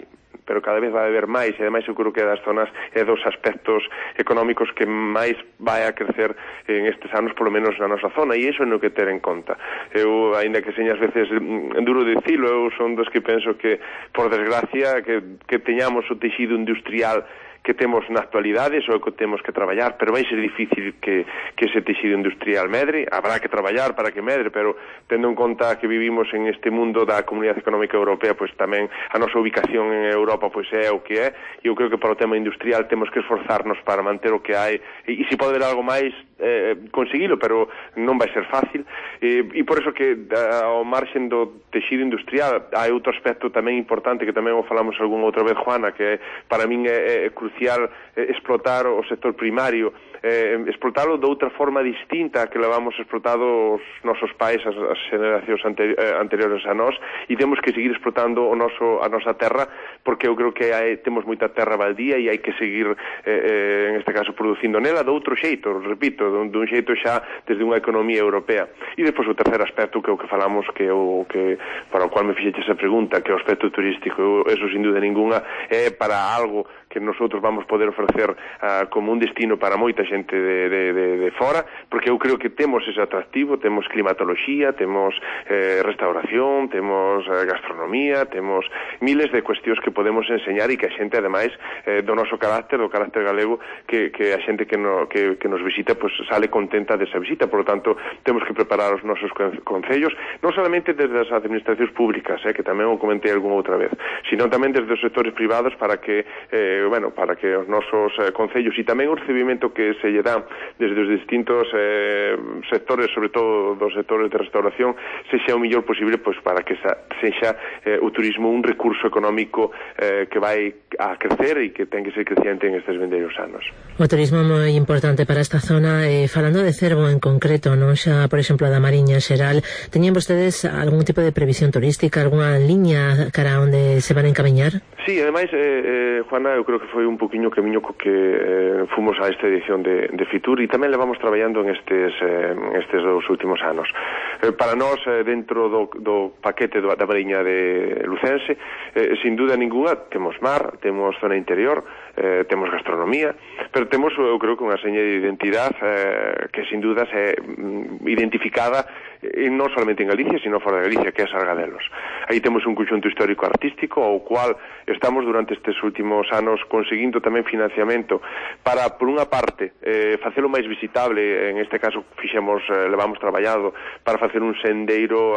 U: pero cada vez vai haber máis, e ademais eu creo que das zonas é dos aspectos económicos que máis vai a crecer en estes anos, polo menos na nosa zona, e iso é no que ter en conta. Eu, aínda que señas veces duro dicilo, eu son dos que penso que, por desgracia, que, que teñamos o tecido industrial que temos na actualidade, iso é o que temos que traballar, pero vai ser difícil que, que ese tecido industrial medre, habrá que traballar para que medre, pero tendo en conta que vivimos en este mundo da Comunidade Económica Europea, pois tamén a nosa ubicación en Europa pois é o que é, e eu creo que para o tema industrial temos que esforzarnos para manter o que hai, e, e se pode haber algo máis, eh, conseguilo, pero non vai ser fácil, e, e por eso que ao marxen do tecido industrial hai outro aspecto tamén importante que tamén o falamos algunha outra vez, Juana, que para min é, é crucial eh, explotar o sector primario, eh, explotarlo de outra forma distinta a que levamos explotado os nosos pais, as, as generacións anteri eh, anteriores a nós, e temos que seguir explotando o noso, a nosa terra, porque eu creo que hai, temos moita terra baldía e hai que seguir, eh, eh, en este caso, producindo nela de outro xeito, repito, de un, de un xeito xa desde unha economía europea. E despois o terceiro aspecto que é o que falamos, que o que para o cual me fixeche esa pregunta, que é o aspecto turístico. Eu, eso sin duda ninguna é para algo que nosotros vamos poder ofrecer uh, como un destino para moita xente de, de, de, de fora, porque eu creo que temos ese atractivo, temos climatoloxía, temos eh, restauración, temos eh, gastronomía, temos miles de cuestións que podemos enseñar e que a xente, ademais, eh, do noso carácter, do carácter galego, que, que a xente que, no, que, que nos visita, pues sale contenta desa visita. Por lo tanto, temos que preparar os nosos concellos, non solamente desde as administracións públicas, eh, que tamén o comentei algunha outra vez, sino tamén desde os sectores privados para que eh, bueno, para que os nosos eh, concellos e tamén o recibimento que se lle dá desde os distintos eh, sectores, sobre todo dos sectores de restauración, se xa o mellor posible, pois para que sa, sexa eh, o turismo un recurso económico eh, que vai a crecer e que ten que ser creciente en estes vindeiros anos.
A: O turismo moi importante para esta zona, eh, falando de Cervo en concreto, non xa, por exemplo, da Mariña en xeral, teñen vostedes algún tipo de previsión turística, algunha liña cara onde se van a encamiñar?
U: Sí, ademais, eh, eh, Juana, eu creo que foi un poquinho camiño co que eh, fomos a esta edición de, de Fitur, e tamén levamos traballando en estes, eh, en estes dos últimos anos. Eh, para nós, eh, dentro do, do paquete do, da Mariña de Lucense, eh, sin duda ninguna, temos mar, temos zona interior, eh, temos gastronomía, pero temos, eu creo que unha seña de identidade eh, que sin dudas é mm, identificada e non solamente en Galicia, sino fora de Galicia, que é Sargadelos. Aí temos un conxunto histórico-artístico ao cual estamos durante estes últimos anos conseguindo tamén financiamento para, por unha parte, eh, facelo máis visitable. En este caso fixemos, eh, levamos traballado para facer un sendeiro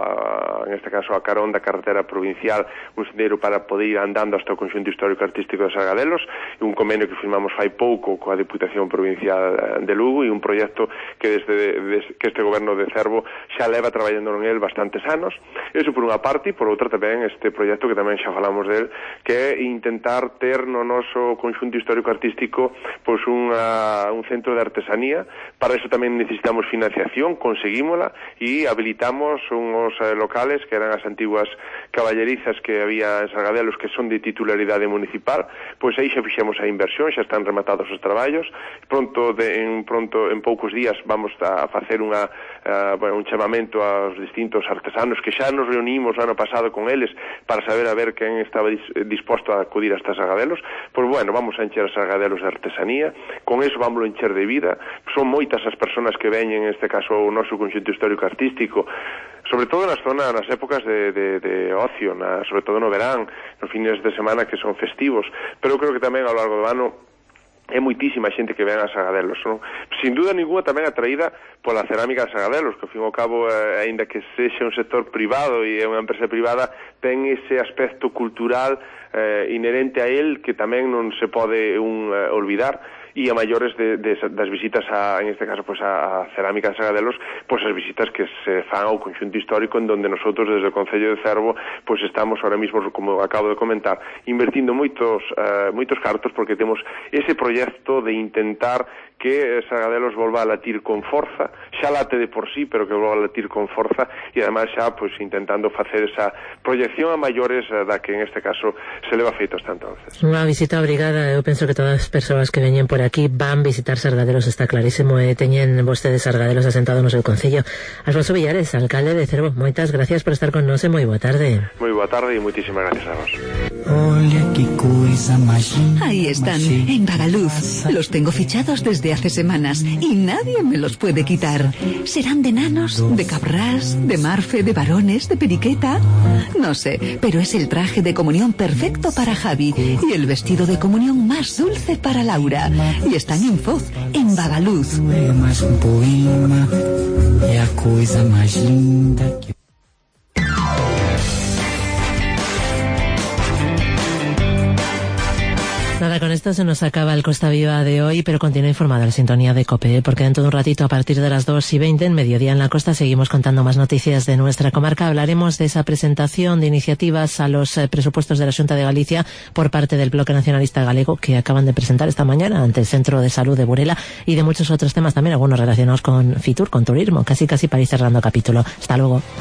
U: a, en este caso a carón da carretera provincial, un sendeiro para poder ir andando hasta o conxunto histórico-artístico de Sargadelos, e un convenio que firmamos fai pouco coa Diputación Provincial de Lugo, e un proxecto que desde des, que este goberno de Cervo xa leva traballando en el bastantes anos. Eso por unha parte, e por outra tamén este proxecto que tamén xa falamos del, que é intentar ter no noso conxunto histórico-artístico pois unha, un centro de artesanía. Para eso tamén necesitamos financiación, conseguímola, e habilitamos unhos eh, locales que eran as antiguas caballerizas que había en Sargadelos, que son de titularidade municipal. Pois aí xa fixemos a inversión, xa están rematados os traballos. Pronto, de, en, pronto, en poucos días vamos a facer unha, uh, bueno, un chamamento aos distintos artesanos que xa nos reunimos ano pasado con eles para saber a ver quen estaba dis, disposto a acudir a estas Sargadelos. Pois bueno, vamos a encher as Sargadelos de artesanía, con eso vamos a encher de vida. Son moitas as persoas que veñen, en este caso o noso conxunto histórico-artístico, sobre todo nas zonas, nas épocas de, de, de ocio, na, sobre todo no verán, nos fines de semana que son festivos, pero eu creo que tamén ao largo do ano é moitísima xente que ven a Sargadelos, non? Sin duda ninguna tamén atraída pola cerámica de Sargadelos, que ao fin e ao cabo, eh, aínda que sexa un sector privado e é unha empresa privada, ten ese aspecto cultural eh, inherente a él que tamén non se pode un, eh, olvidar. E a maiores de, de, das visitas a, en este caso, pues a, a cerámica de Sargadelos, pues as visitas que se fan ao conxunto histórico, en donde nosotros desde o Concello de Cervo pues estamos ahora mismo, como acabo de comentar, invertindo moitos uh, moitos cartos, porque temos ese proxecto de intentar que Sargadelos volva a latir con forza, xa late de por sí, pero que volva a latir con forza, e ademais xa pois intentando facer esa proyección a maiores da que en este caso se leva feito hasta entonces.
A: Unha visita obrigada, eu penso que todas as persoas que veñen por aquí van visitar Sargadelos, está clarísimo, e teñen vostedes Sargadelos asentado no seu concello. Alfonso Villares, alcalde de Cervo, moitas gracias por estar con nós e moi boa tarde.
U: Moi boa tarde e moitísimas gracias a vos.
C: Ahí están, en Bagaluz. Los tengo fichados desde hace semanas y nadie me los puede quitar. ¿Serán de nanos, de cabrás, de marfe, de varones, de periqueta? No sé, pero es el traje de comunión perfecto para Javi y el vestido de comunión más dulce para Laura. Y están en Foz, en Bagaluz.
A: Nada, con esto se nos acaba el Costa Viva de hoy, pero continúa informada la sintonía de COPE, porque dentro de un ratito, a partir de las dos y veinte, en Mediodía en la Costa, seguimos contando más noticias de nuestra comarca. Hablaremos de esa presentación de iniciativas a los eh, presupuestos de la Xunta de Galicia por parte del Bloque Nacionalista Galego, que acaban de presentar esta mañana ante el Centro de Salud de Burela, y de muchos otros temas también, algunos relacionados con Fitur, con turismo, casi casi para ir cerrando capítulo. Hasta luego.